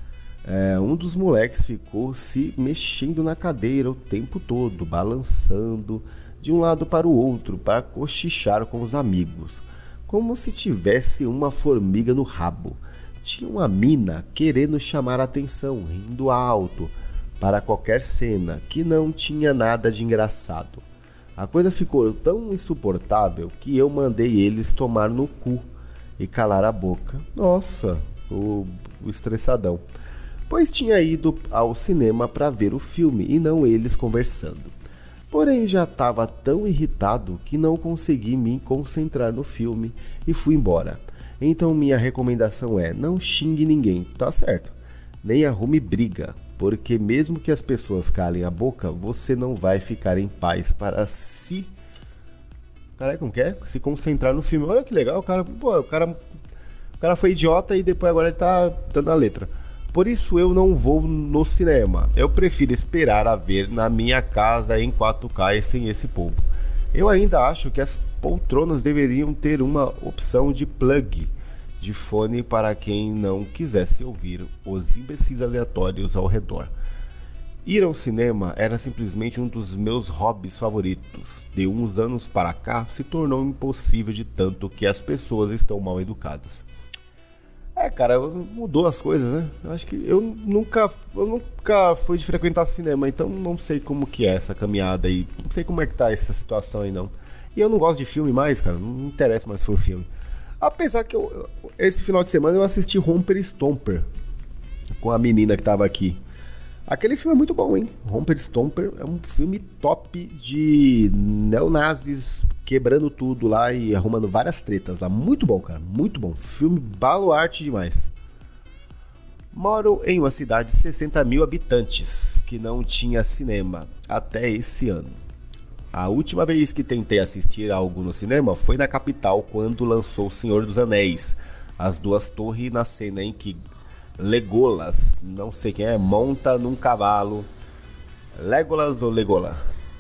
É, um dos moleques ficou se mexendo na cadeira o tempo todo, balançando de um lado para o outro para cochichar com os amigos, como se tivesse uma formiga no rabo. Tinha uma mina querendo chamar a atenção, rindo alto para qualquer cena que não tinha nada de engraçado. A coisa ficou tão insuportável que eu mandei eles tomar no cu e calar a boca. Nossa, o, o estressadão. Pois tinha ido ao cinema para ver o filme e não eles conversando. Porém, já estava tão irritado que não consegui me concentrar no filme e fui embora. Então minha recomendação é: não xingue ninguém, tá certo? Nem arrume briga, porque mesmo que as pessoas calem a boca, você não vai ficar em paz para se... Caralho, como que é? Se concentrar no filme. Olha que legal, o cara, pô, o cara, o cara foi idiota e depois agora ele tá dando a letra. Por isso eu não vou no cinema. Eu prefiro esperar a ver na minha casa em quatro K e sem esse povo. Eu ainda acho que as poltronas deveriam ter uma opção de plug de fone para quem não quisesse ouvir os imbecis aleatórios ao redor. Ir ao cinema era simplesmente um dos meus hobbies favoritos. De uns anos para cá se tornou impossível de tanto que as pessoas estão mal educadas. É, cara, mudou as coisas, né? Eu acho que eu nunca, eu nunca fui de frequentar cinema, então não sei como que é essa caminhada aí. Não sei como é que tá essa situação aí, não. E eu não gosto de filme mais, cara. Não me interessa mais por filme. Apesar que eu, esse final de semana eu assisti Romper Stomper com a menina que tava aqui. Aquele filme é muito bom, hein? Romper Stomper é um filme top de neonazis quebrando tudo lá e arrumando várias tretas lá. Muito bom, cara. Muito bom. Filme baluarte demais. Moro em uma cidade de sessenta mil habitantes que não tinha cinema até esse ano. A última vez que tentei assistir algo no cinema foi na capital quando lançou O Senhor dos Anéis. As Duas Torres, na cena em que Legolas, não sei quem é, monta num cavalo. Legolas ou Legola?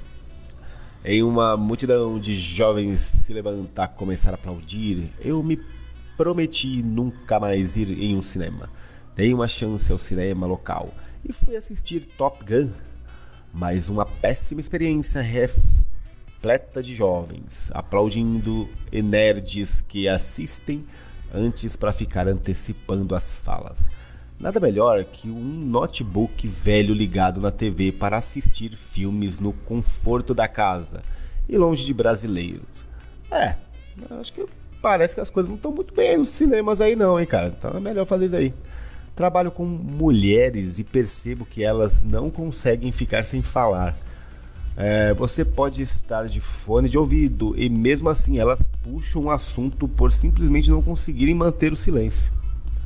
Em uma multidão de jovens se levantar e começar a aplaudir, eu me prometi nunca mais ir em um cinema. Dei uma chance ao cinema local e fui assistir Top Gun, mas uma péssima experiência repleta de jovens aplaudindo e nerds que assistem antes para ficar antecipando as falas. Nada melhor que um notebook velho ligado na T V para assistir filmes no conforto da casa e longe de brasileiros. É, acho que parece que as coisas não estão muito bem nos cinemas aí não, hein, cara? Então é melhor fazer isso aí. Trabalho com mulheres e percebo que elas não conseguem ficar sem falar. É, você pode estar de fone de ouvido e mesmo assim elas puxam o assunto por simplesmente não conseguirem manter o silêncio.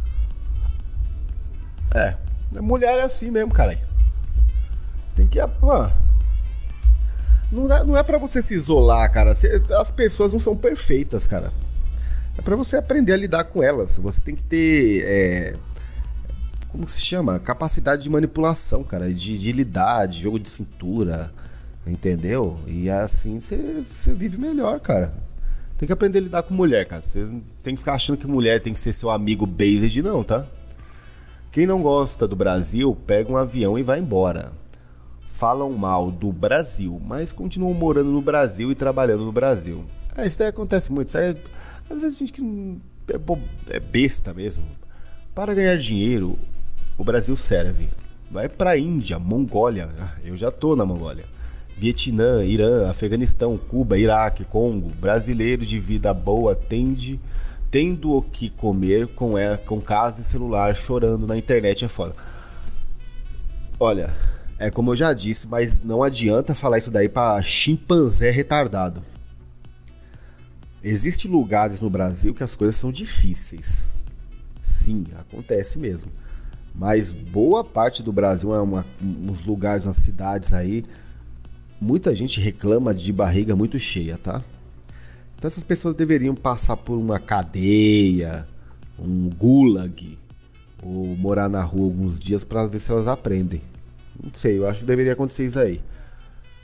É, mulher é assim mesmo, caralho. Tem que... Mano, não é, não é pra você se isolar, cara. As pessoas não são perfeitas, cara. É pra você aprender a lidar com elas. Você tem que ter... É, como que se chama? Capacidade de manipulação, cara. De, de lidar, de jogo de cintura. Entendeu? E assim você, você vive melhor, cara. Tem que aprender a lidar com mulher, cara. Você tem que ficar achando que mulher tem que ser seu amigo based, não, tá? Quem não gosta do Brasil, pega um avião e vai embora. Falam mal do Brasil, mas continuam morando no Brasil e trabalhando no Brasil. É, isso daí acontece muito. Isso aí, às vezes a gente que é, bo... é besta mesmo. Para ganhar dinheiro, o Brasil serve. Vai pra Índia, Mongólia. Eu já tô na Mongólia. Vietnã, Irã, Afeganistão, Cuba, Iraque, Congo. Brasileiro de vida boa tende... tendo o que comer com, é, com casa e celular, chorando na internet é foda. Olha, é como eu já disse, mas não adianta falar isso daí pra chimpanzé retardado. Existem lugares no Brasil que as coisas são difíceis. Sim, acontece mesmo. Mas boa parte do Brasil é uma, uns lugares, umas cidades aí, muita gente reclama de barriga muito cheia, tá? Então essas pessoas deveriam passar por uma cadeia, um gulag, ou morar na rua alguns dias para ver se elas aprendem. Não sei, eu acho que deveria acontecer isso aí.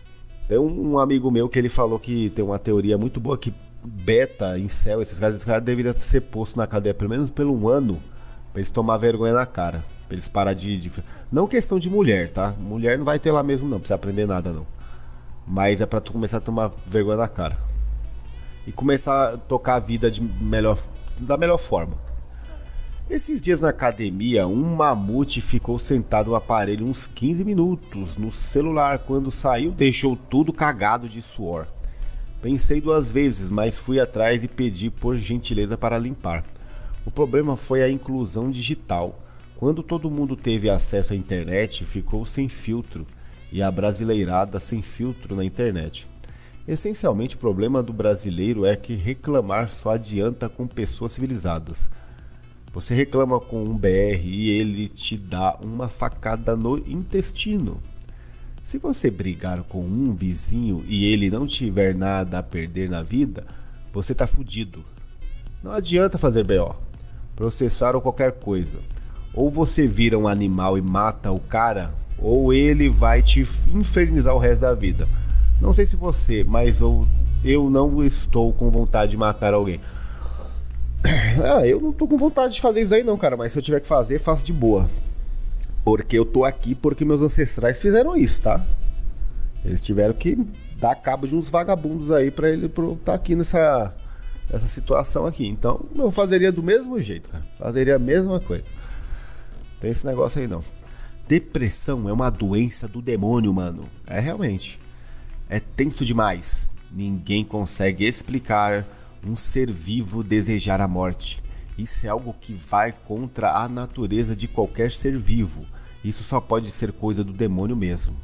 Tem um, um amigo meu que ele falou que tem uma teoria muito boa que beta, incel, esses caras, esses caras deveriam ser postos na cadeia pelo menos por um ano pra eles tomar vergonha na cara. Pra eles parar de, de... Não questão de mulher, tá? Mulher não vai ter lá mesmo não, não precisa aprender nada não. Mas é pra tu começar a tomar vergonha na cara. E começar a tocar a vida de melhor, da melhor forma. Esses dias na academia, um mamute ficou sentado no aparelho uns quinze minutos no celular. Quando saiu, deixou tudo cagado de suor. Pensei duas vezes, mas fui atrás e pedi por gentileza para limpar. O problema foi a inclusão digital. Quando todo mundo teve acesso à internet, ficou sem filtro. E a brasileirada sem filtro na internet. Essencialmente, o problema do brasileiro é que reclamar só adianta com pessoas civilizadas. Você reclama com um B R e ele te dá uma facada no intestino. Se você brigar com um vizinho e ele não tiver nada a perder na vida, você tá fudido. Não adianta fazer B O, processar ou qualquer coisa. Ou você vira um animal e mata o cara, ou ele vai te infernizar o resto da vida. Não sei se você, mas eu, eu não estou com vontade de matar alguém. Ah, eu não tô com vontade de fazer isso aí não, cara. Mas se eu tiver que fazer, faço de boa. Porque eu tô aqui porque meus ancestrais fizeram isso, tá? Eles tiveram que dar cabo de uns vagabundos aí pra ele estar tá aqui nessa, nessa situação aqui. Então eu fazeria do mesmo jeito, cara. Fazeria a mesma coisa. Tem esse negócio aí não. Depressão é uma doença do demônio, mano. É realmente. É tenso demais. Ninguém consegue explicar um ser vivo desejar a morte. Isso é algo que vai contra a natureza de qualquer ser vivo. Isso só pode ser coisa do demônio mesmo.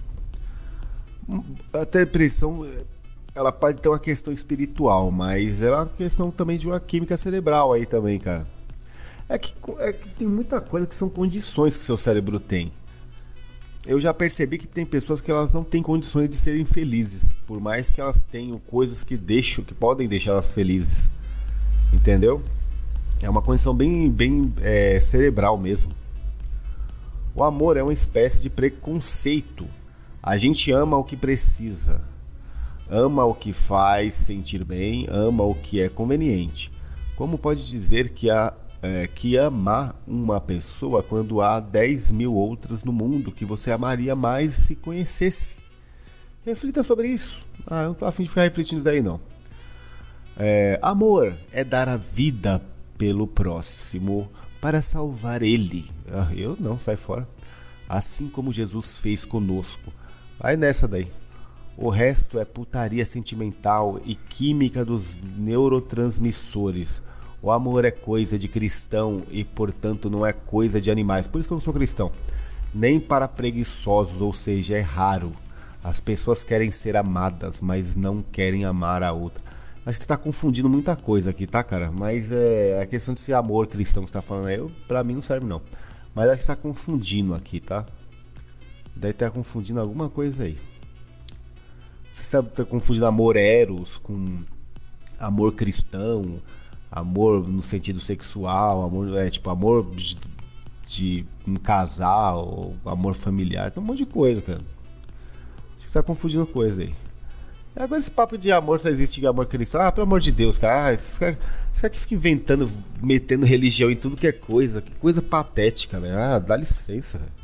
A depressão, ela pode ter uma questão espiritual, mas é uma questão também de uma química cerebral aí também, cara. É que, é que tem muita coisa que são condições que seu cérebro tem. Eu já percebi que tem pessoas que elas não têm condições de serem felizes, por mais que elas tenham coisas que deixam, que podem deixar elas felizes, entendeu? É uma condição bem, bem é, cerebral mesmo. O amor é uma espécie de preconceito. A gente ama o que precisa, ama o que faz sentir bem, ama o que é conveniente. Como pode dizer que a É, que amar uma pessoa quando há dez mil outras no mundo que você amaria mais se conhecesse? Reflita sobre isso. Ah, eu não tô a fim de ficar refletindo daí não. É, amor é dar a vida pelo próximo para salvar ele. Ah, eu não, sai fora. Assim como Jesus fez conosco. Vai nessa daí. O resto é putaria sentimental e química dos neurotransmissores. O amor é coisa de cristão e, portanto, não é coisa de animais. Por isso que eu não sou cristão. Nem para preguiçosos, ou seja, é raro. As pessoas querem ser amadas, mas não querem amar a outra. Acho que você tá confundindo muita coisa aqui, tá, cara? Mas é a questão de ser amor cristão que você tá falando aí, eu, pra mim não serve não. Mas acho que você tá confundindo aqui, tá? Deve estar confundindo alguma coisa aí. Você tá, tá confundindo amor eros com amor cristão... Amor no sentido sexual, amor, é tipo amor de, de um casal, amor familiar, tem um monte de coisa, cara. Acho que você tá confundindo coisa aí. E agora esse papo de amor, só existe amor cristão, ah, pelo amor de Deus, cara. Ah, esses caras cara que ficam inventando, metendo religião em tudo que é coisa, que coisa patética, velho. Ah, dá licença, velho.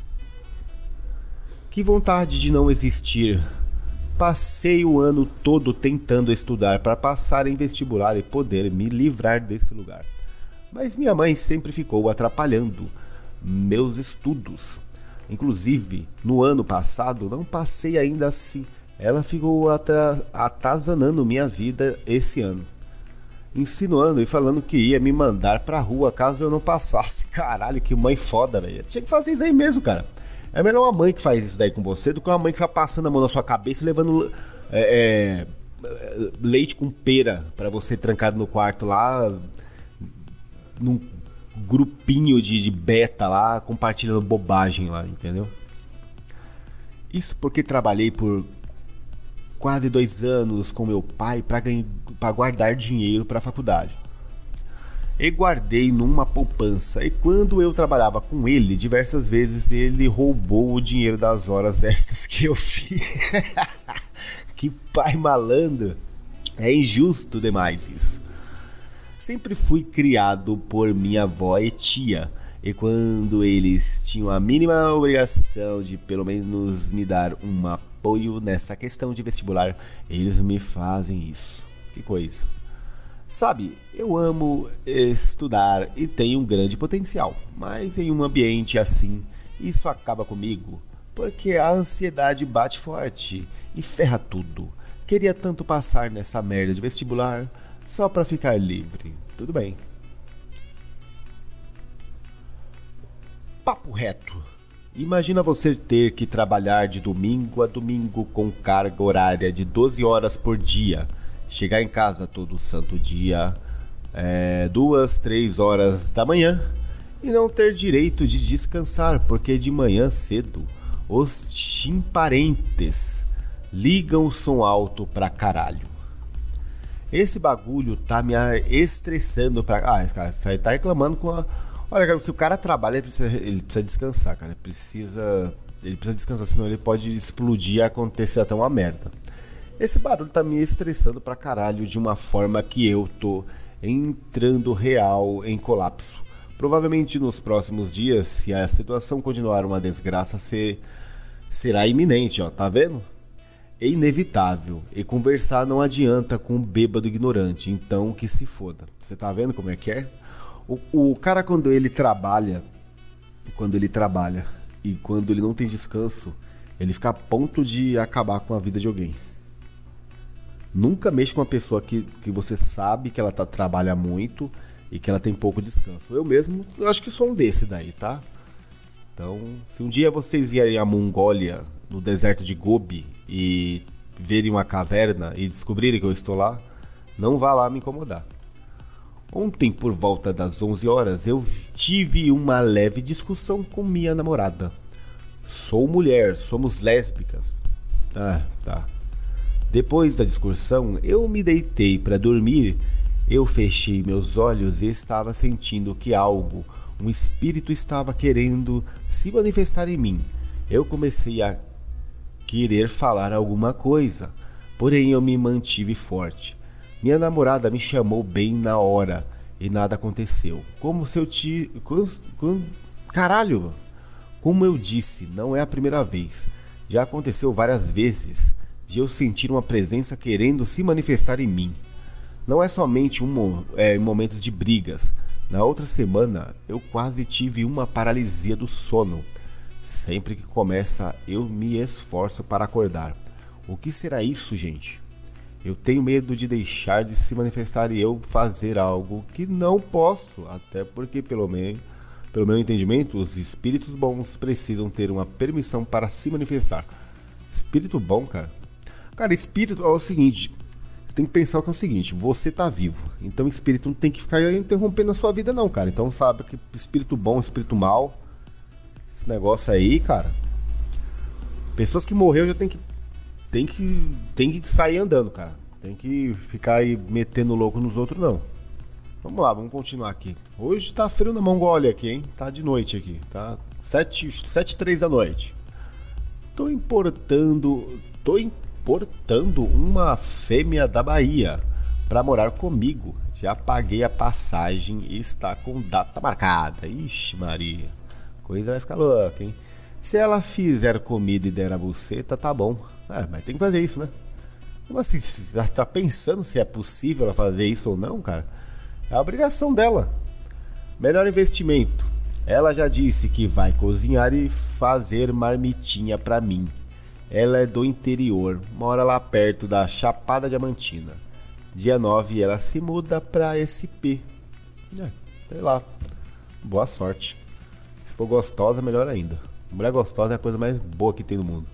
Que vontade de não existir. Passei o ano todo tentando estudar para passar em vestibular e poder me livrar desse lugar. Mas minha mãe sempre ficou atrapalhando meus estudos. Inclusive, no ano passado, não passei ainda assim. Ela ficou atazanando minha vida esse ano. Insinuando e falando que ia me mandar pra rua caso eu não passasse. Caralho, que mãe foda, velho. Tinha que fazer isso aí mesmo, cara. É melhor uma mãe que faz isso daí com você do que uma mãe que vai passando a mão na sua cabeça e levando é, é, leite com pera pra você trancado no quarto lá, num grupinho de, de beta lá, compartilhando bobagem lá, entendeu? Isso porque trabalhei por quase dois anos com meu pai para guardar dinheiro para a faculdade. E guardei numa poupança. E quando eu trabalhava com ele, diversas vezes ele roubou o dinheiro das horas extras que eu fiz. Que pai malandro. É injusto demais isso. Sempre fui criado por minha avó e tia. E quando eles tinham a mínima obrigação de pelo menos me dar um apoio nessa questão de vestibular, eles me fazem isso. Que coisa. Sabe, eu amo estudar e tenho um grande potencial, mas em um ambiente assim, isso acaba comigo, porque a ansiedade bate forte e ferra tudo. Queria tanto passar nessa merda de vestibular só pra ficar livre. Tudo bem. Papo reto. Imagina você ter que trabalhar de domingo a domingo com carga horária de doze horas por dia. Chegar em casa todo santo dia, é, duas, três horas da manhã e não ter direito de descansar, porque de manhã cedo os chimparentes ligam o som alto pra caralho. Esse bagulho tá me estressando pra... Ah, esse cara tá, tá reclamando com a... Olha, cara, se o cara trabalha, ele precisa, ele precisa descansar, cara. Ele precisa, ele precisa descansar, senão ele pode explodir e acontecer até uma merda. Esse barulho tá me estressando pra caralho de uma forma que eu tô entrando real em colapso. Provavelmente nos próximos dias, se a situação continuar uma desgraça, se, será iminente, ó, tá vendo? É inevitável, e conversar não adianta com um bêbado ignorante, então que se foda. Você tá vendo como é que é? O, o cara quando ele trabalha, quando ele trabalha e quando ele não tem descanso, ele fica a ponto de acabar com a vida de alguém. Nunca mexa com uma pessoa que, que você sabe que ela tá, trabalha muito e que ela tem pouco descanso. Eu mesmo, eu acho que sou um desse daí, tá? Então, se um dia vocês vierem à Mongólia, no deserto de Gobi, e verem uma caverna e descobrirem que eu estou lá, não vá lá me incomodar. Ontem, por volta das onze horas, eu tive uma leve discussão com minha namorada. Sou mulher, somos lésbicas. Ah, tá. Depois da discussão, eu me deitei para dormir. Eu fechei meus olhos e estava sentindo que algo, um espírito estava querendo se manifestar em mim. Eu comecei a querer falar alguma coisa, porém eu me mantive forte. Minha namorada me chamou bem na hora e nada aconteceu. Como se eu te... Caralho! Como eu disse, não é a primeira vez. Já aconteceu várias vezes de eu sentir uma presença querendo se manifestar em mim. Não é somente um, é, em momentos de brigas. Na outra semana, eu quase tive uma paralisia do sono. Sempre que começa, eu me esforço para acordar. O que será isso, gente? Eu tenho medo de deixar de se manifestar e eu fazer algo que não posso, até porque, pelo menos, pelo meu entendimento, os espíritos bons precisam ter uma permissão para se manifestar. Espírito bom, cara. Cara, espírito é o seguinte, você tem que pensar que é o seguinte, você tá vivo, então espírito não tem que ficar interrompendo a sua vida não, cara. Então sabe que espírito bom, espírito mal, esse negócio aí, cara, pessoas que morreram já tem que tem que tem que sair andando, cara. Tem que ficar aí metendo louco nos outros não. Vamos lá, vamos continuar aqui. Hoje tá frio na Mongólia aqui, hein? Tá de noite aqui, tá sete e três da noite. Tô importando, tô importando uma fêmea da Bahia pra morar comigo. Já paguei a passagem e está com data marcada. Ixi, Maria. Coisa vai ficar louca, hein? Se ela fizer comida e der a buceta, tá bom. É, mas tem que fazer isso, né? Como assim? Já tá pensando se é possível ela fazer isso ou não, cara? É a obrigação dela. Melhor investimento. Ela já disse que vai cozinhar e fazer marmitinha pra mim. Ela é do interior, mora lá perto da Chapada Diamantina. Dia nove ela se muda pra S P. É, sei lá. Boa sorte. Se for gostosa, melhor ainda. Mulher gostosa é a coisa mais boa que tem no mundo.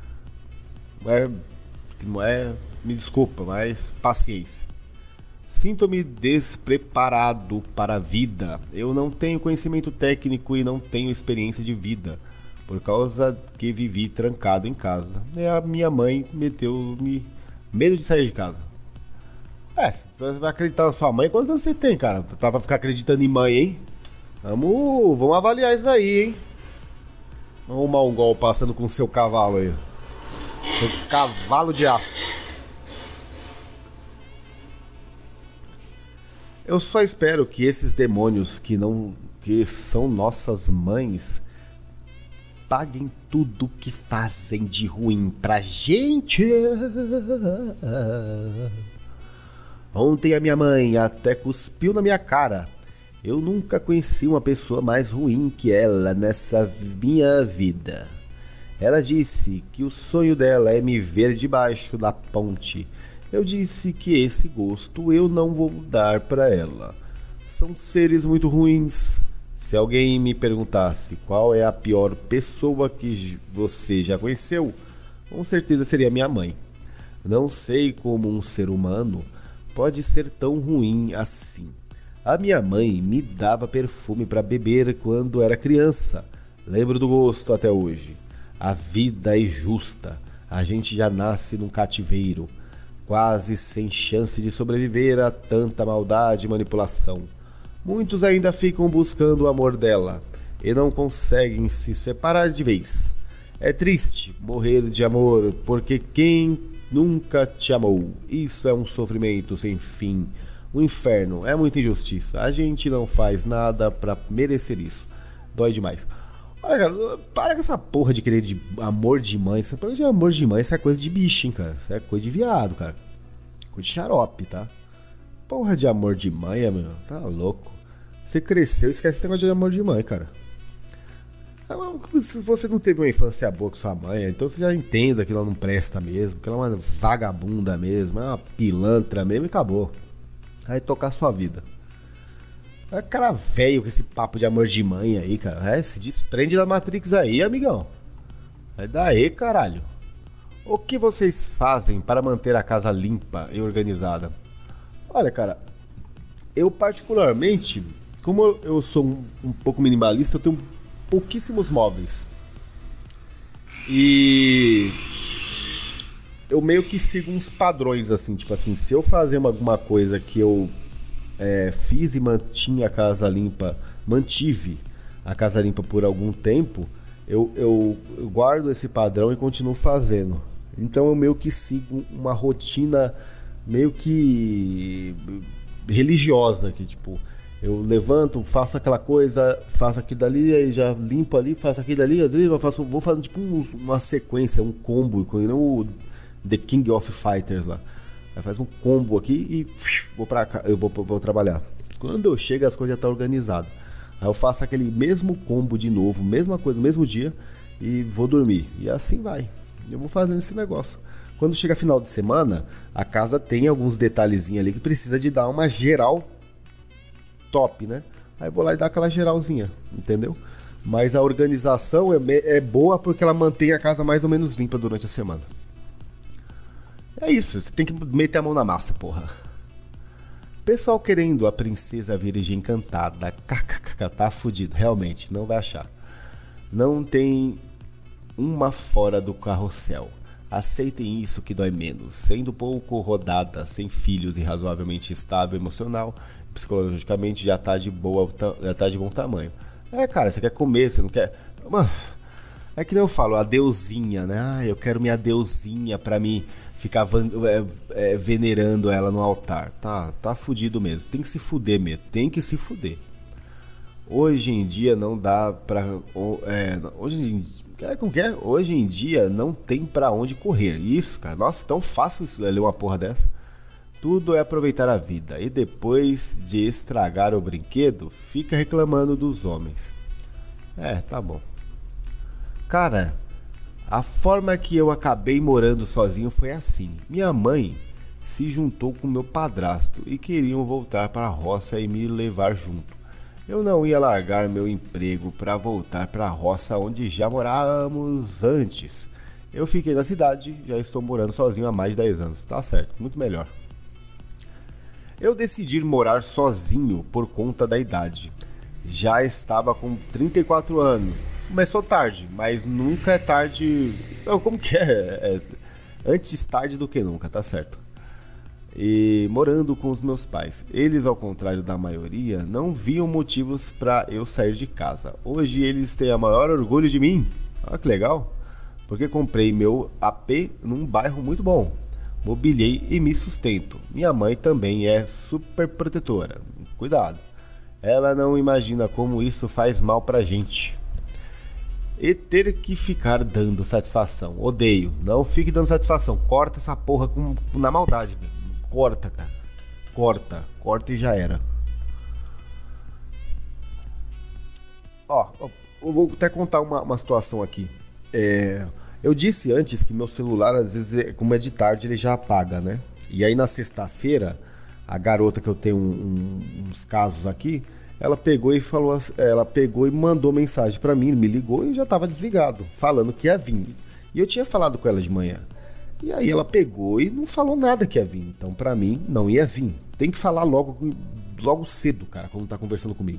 Não é, não é, me desculpa, mas paciência. Sinto-me despreparado para a vida. Eu não tenho conhecimento técnico e não tenho experiência de vida, por causa que vivi trancado em casa. E a minha mãe meteu-me medo de sair de casa. É, você vai acreditar na sua mãe? Quantos anos você tem, cara? Pra ficar acreditando em mãe, hein? Vamos, vamos avaliar isso aí, hein? Olha o mongol passando com o seu cavalo aí. Um cavalo de aço. Eu só espero que esses demônios que não que são nossas mães paguem tudo que fazem de ruim pra gente. Ontem a minha mãe até cuspiu na minha cara. Eu nunca conheci uma pessoa mais ruim que ela nessa minha vida. Ela disse que o sonho dela é me ver debaixo da ponte. Eu disse que esse gosto eu não vou dar pra ela. São seres muito ruins. Se alguém me perguntasse qual é a pior pessoa que você já conheceu, com certeza seria minha mãe. Não sei como um ser humano pode ser tão ruim assim. A minha mãe me dava perfume para beber quando era criança. Lembro do gosto até hoje. A vida é justa. A gente já nasce num cativeiro, quase sem chance de sobreviver a tanta maldade e manipulação. Muitos ainda ficam buscando o amor dela e não conseguem se separar de vez. É triste morrer de amor, porque quem nunca te amou? Isso é um sofrimento sem fim. O inferno é muita injustiça. A gente não faz nada pra merecer isso. Dói demais. Olha, cara, para com essa porra de querer de amor de mãe. Essa porra de amor de mãe, isso é coisa de bicho, hein, cara. Isso é coisa de viado, cara. Coisa de xarope, tá? Porra de amor de mãe, meu. Tá louco. Você cresceu, esquece esse negócio de amor de mãe, cara. Se você não teve uma infância boa com sua mãe, então você já entenda que ela não presta mesmo, que ela é uma vagabunda mesmo, é uma pilantra mesmo e acabou. Aí tocar a sua vida. É cara velho com esse papo de amor de mãe aí, cara. É, se desprende da Matrix aí, amigão. É daí, caralho. O que vocês fazem para manter a casa limpa e organizada? Olha, cara, eu particularmente, como eu sou um, um pouco minimalista, eu tenho pouquíssimos móveis. E eu meio que sigo uns padrões, assim, tipo assim, se eu fazer uma, alguma coisa que eu é, fiz e mantinha a casa limpa, mantive a casa limpa por algum tempo, eu, eu, eu guardo esse padrão e continuo fazendo. Então eu meio que sigo uma rotina meio que religiosa, que tipo, eu levanto, faço aquela coisa, faço aquilo dali, aí já limpo ali, faço aquilo dali, ali, eu faço, vou fazendo tipo um, uma sequência, um combo, não o The King of Fighters lá. Aí faz um combo aqui e vou pra cá, eu vou, vou trabalhar. Quando eu chego, as coisas já estão organizadas. Aí eu faço aquele mesmo combo de novo, mesma coisa, no mesmo dia, e vou dormir. E assim vai. Eu vou fazendo esse negócio. Quando chega final de semana, a casa tem alguns detalhezinhos ali que precisa de dar uma geral top, né? Aí eu vou lá e dar aquela geralzinha, entendeu? Mas a organização é, é boa porque ela mantém a casa mais ou menos limpa durante a semana. É isso, você tem que meter a mão na massa, porra. Pessoal querendo a princesa virgem encantada, kkk, tá fudido, realmente, não vai achar. Não tem uma fora do carrossel. Aceitem isso que dói menos. Sendo pouco rodada, sem filhos e razoavelmente estável emocional, psicologicamente já tá de boa, já tá de bom tamanho. É, cara, você quer comer, você não quer... Mano, é que nem eu falo, a deusinha, né? Ah, eu quero minha deusinha pra mim ficar é, é, venerando ela no altar. Tá, tá fudido mesmo. Tem que se fuder mesmo. Tem que se fuder. Hoje em dia não dá pra... É, hoje em dia... Como que é? Hoje em dia não tem pra onde correr. Isso, cara. Nossa, tão fácil isso, ler uma porra dessa. Tudo é aproveitar a vida. E depois de estragar o brinquedo, fica reclamando dos homens. É, tá bom. Cara, a forma que eu acabei morando sozinho foi assim. Minha mãe se juntou com meu padrasto e queriam voltar para a roça e me levar junto. Eu não ia largar meu emprego para voltar para a roça onde já morávamos antes. Eu fiquei na cidade, já estou morando sozinho há mais de dez anos. Tá certo, muito melhor. Eu decidi morar sozinho por conta da idade. Já estava com trinta e quatro anos. Começou tarde, mas nunca é tarde... Não, como que é? é antes tarde do que nunca, tá certo. E morando com os meus pais. Eles, ao contrário da maioria, não viam motivos para eu sair de casa. Hoje eles têm a maior orgulho de mim. Olha que legal. Porque comprei meu A P num bairro muito bom. Mobiliei e me sustento. Minha mãe também é super protetora. Cuidado. Ela não imagina como isso faz mal pra gente. E ter que ficar dando satisfação. Odeio. Não fique dando satisfação. Corta essa porra com, na maldade. Corta, cara. Corta. Corta e já era. Ó, eu vou até contar uma, uma situação aqui. É, eu disse antes que meu celular, às vezes, como é de tarde, ele já apaga, né? E aí na sexta-feira, a garota que eu tenho um, um, uns casos aqui, ela pegou e falou, ela pegou e mandou mensagem pra mim, me ligou e já tava desligado, falando que ia vir. E eu tinha falado com ela de manhã. E aí ela pegou e não falou nada que ia vir. Então pra mim não ia vir. Tem que falar logo, logo cedo, cara, quando tá conversando comigo.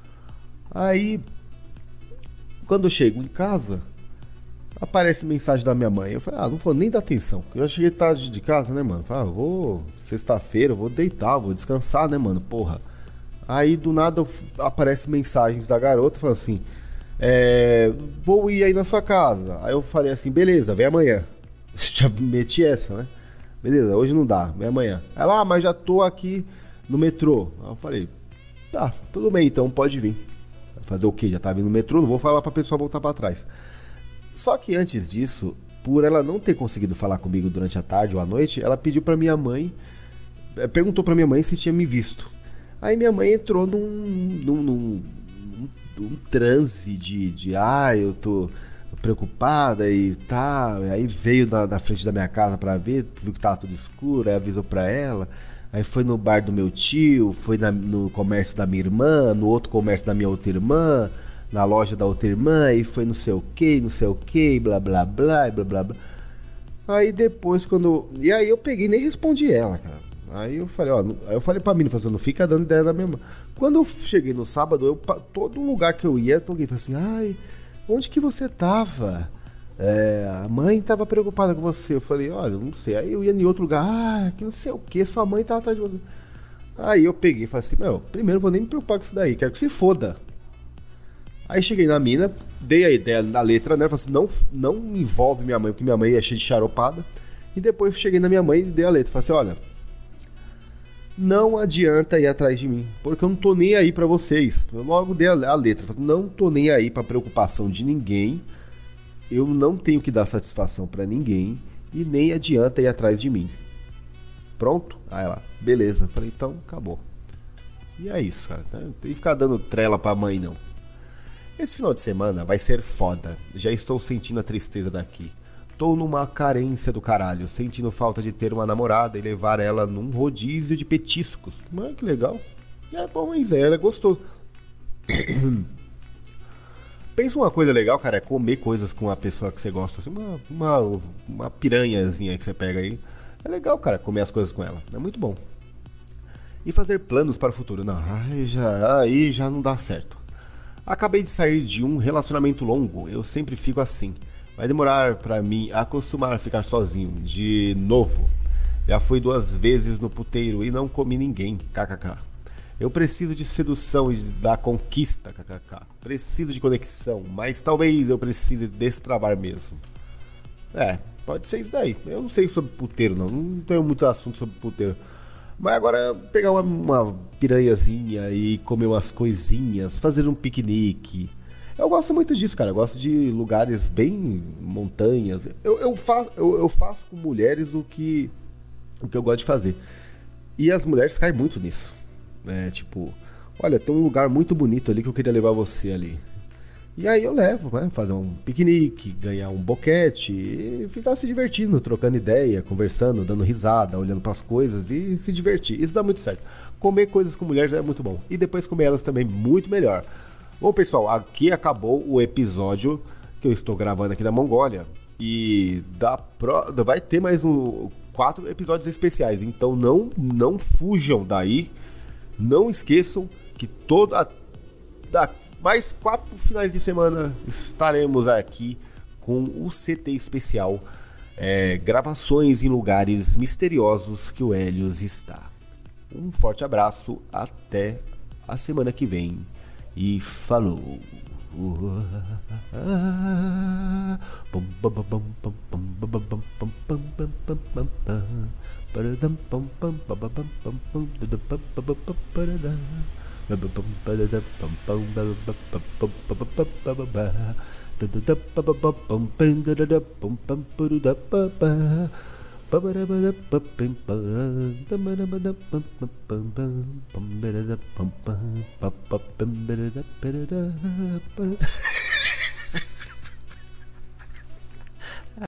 Aí, quando eu chego em casa, aparece mensagem da minha mãe. Eu falei, ah, não vou nem dar atenção. Eu já cheguei tarde de casa, né, mano? Falei, ah, vou, sexta-feira, vou deitar, vou descansar, né, mano? Porra. Aí, do nada, aparece mensagens da garota falando assim, é, vou ir aí na sua casa. Aí eu falei assim, beleza, vem amanhã. Já meti essa, né? Beleza, hoje não dá, vem amanhã. Ela, ah, mas já tô aqui no metrô. Aí eu falei, tá, tudo bem, então pode vir. Fazer o quê? Já tava vindo no metrô, não vou falar pra pessoa voltar pra trás. Só que antes disso, por ela não ter conseguido falar comigo durante a tarde ou a noite, ela pediu pra minha mãe, perguntou pra minha mãe se tinha me visto. Aí minha mãe entrou num, num, num, num, num transe de, de, ah, eu tô preocupada e tá. Aí veio na, na frente da minha casa pra ver, viu que tava tudo escuro, aí avisou pra ela. Aí foi no bar do meu tio, foi na, no comércio da minha irmã, no outro comércio da minha outra irmã, na loja da outra irmã, e foi não sei o que, não sei o que, blá blá blá, blá blá blá. Aí depois quando... E aí eu peguei e nem respondi ela, cara. Aí eu falei, ó, aí eu falei pra mim, não fica dando ideia da minha irmã. Quando eu cheguei no sábado, eu, todo lugar que eu ia, alguém falou assim, ai, onde que você tava? É, a mãe tava preocupada com você. Eu falei, olha, não sei. Aí eu ia em outro lugar, ah, que não sei o que, sua mãe tava atrás de você. Aí eu peguei e falei assim, meu, primeiro eu vou nem me preocupar com isso daí, quero que se foda. Aí cheguei na mina, dei a ideia na letra, né? Falei assim, não, não envolve minha mãe, porque minha mãe é cheia de charopada. E depois cheguei na minha mãe e dei a letra. Falei assim, olha, não adianta ir atrás de mim, porque eu não tô nem aí pra vocês. Eu logo dei a letra, falei, não tô nem aí pra preocupação de ninguém. Eu não tenho que dar satisfação pra ninguém e nem adianta ir atrás de mim. Pronto? Aí ela, beleza. Falei, então acabou. E é isso, cara. Não tem que ficar dando trela pra mãe, não. Esse final de semana vai ser foda. Já estou sentindo a tristeza daqui. Tô numa carência do caralho, sentindo falta de ter uma namorada e levar ela num rodízio de petiscos. Mas que legal. É bom, hein, Zé? Ela é gostoso. Pensa uma coisa legal, cara, é comer coisas com a pessoa que você gosta. Assim, uma, uma, uma piranhazinha que você pega aí. É legal, cara, comer as coisas com ela. É muito bom. E fazer planos para o futuro. Não, aí já, aí já não dá certo. Acabei de sair de um relacionamento longo. Eu sempre fico assim. Vai demorar pra mim acostumar a ficar sozinho. De novo. Já fui duas vezes no puteiro e não comi ninguém. Kkk. Eu preciso de sedução e da conquista. Kkk. Preciso de conexão. Mas talvez eu precise destravar mesmo. É, pode ser isso daí. Eu não sei sobre puteiro não. Não tenho muito assunto sobre puteiro. Mas agora pegar uma, uma piranhazinha e comer umas coisinhas. Fazer um piquenique. Eu gosto muito disso, cara. Eu gosto de lugares bem montanhas. Eu, eu, faço, eu, eu faço com mulheres o que, o que eu gosto de fazer. E as mulheres caem muito nisso. É, tipo, olha, tem um lugar muito bonito ali que eu queria levar você ali. E aí eu levo, né? Fazer um piquenique, ganhar um boquete e ficar se divertindo, trocando ideia, conversando, dando risada, olhando pras coisas e se divertir. Isso dá muito certo. Comer coisas com mulher já é muito bom. E depois comer elas também muito melhor. Bom, pessoal, aqui acabou o episódio que eu estou gravando aqui da Mongólia. E da pro... vai ter mais um, quatro episódios especiais. Então não, não fujam daí. Não esqueçam que toda da mais quatro finais de semana estaremos aqui com o C T especial, é, gravações em lugares misteriosos que o Helios está. Um forte abraço, até a semana que vem e falou.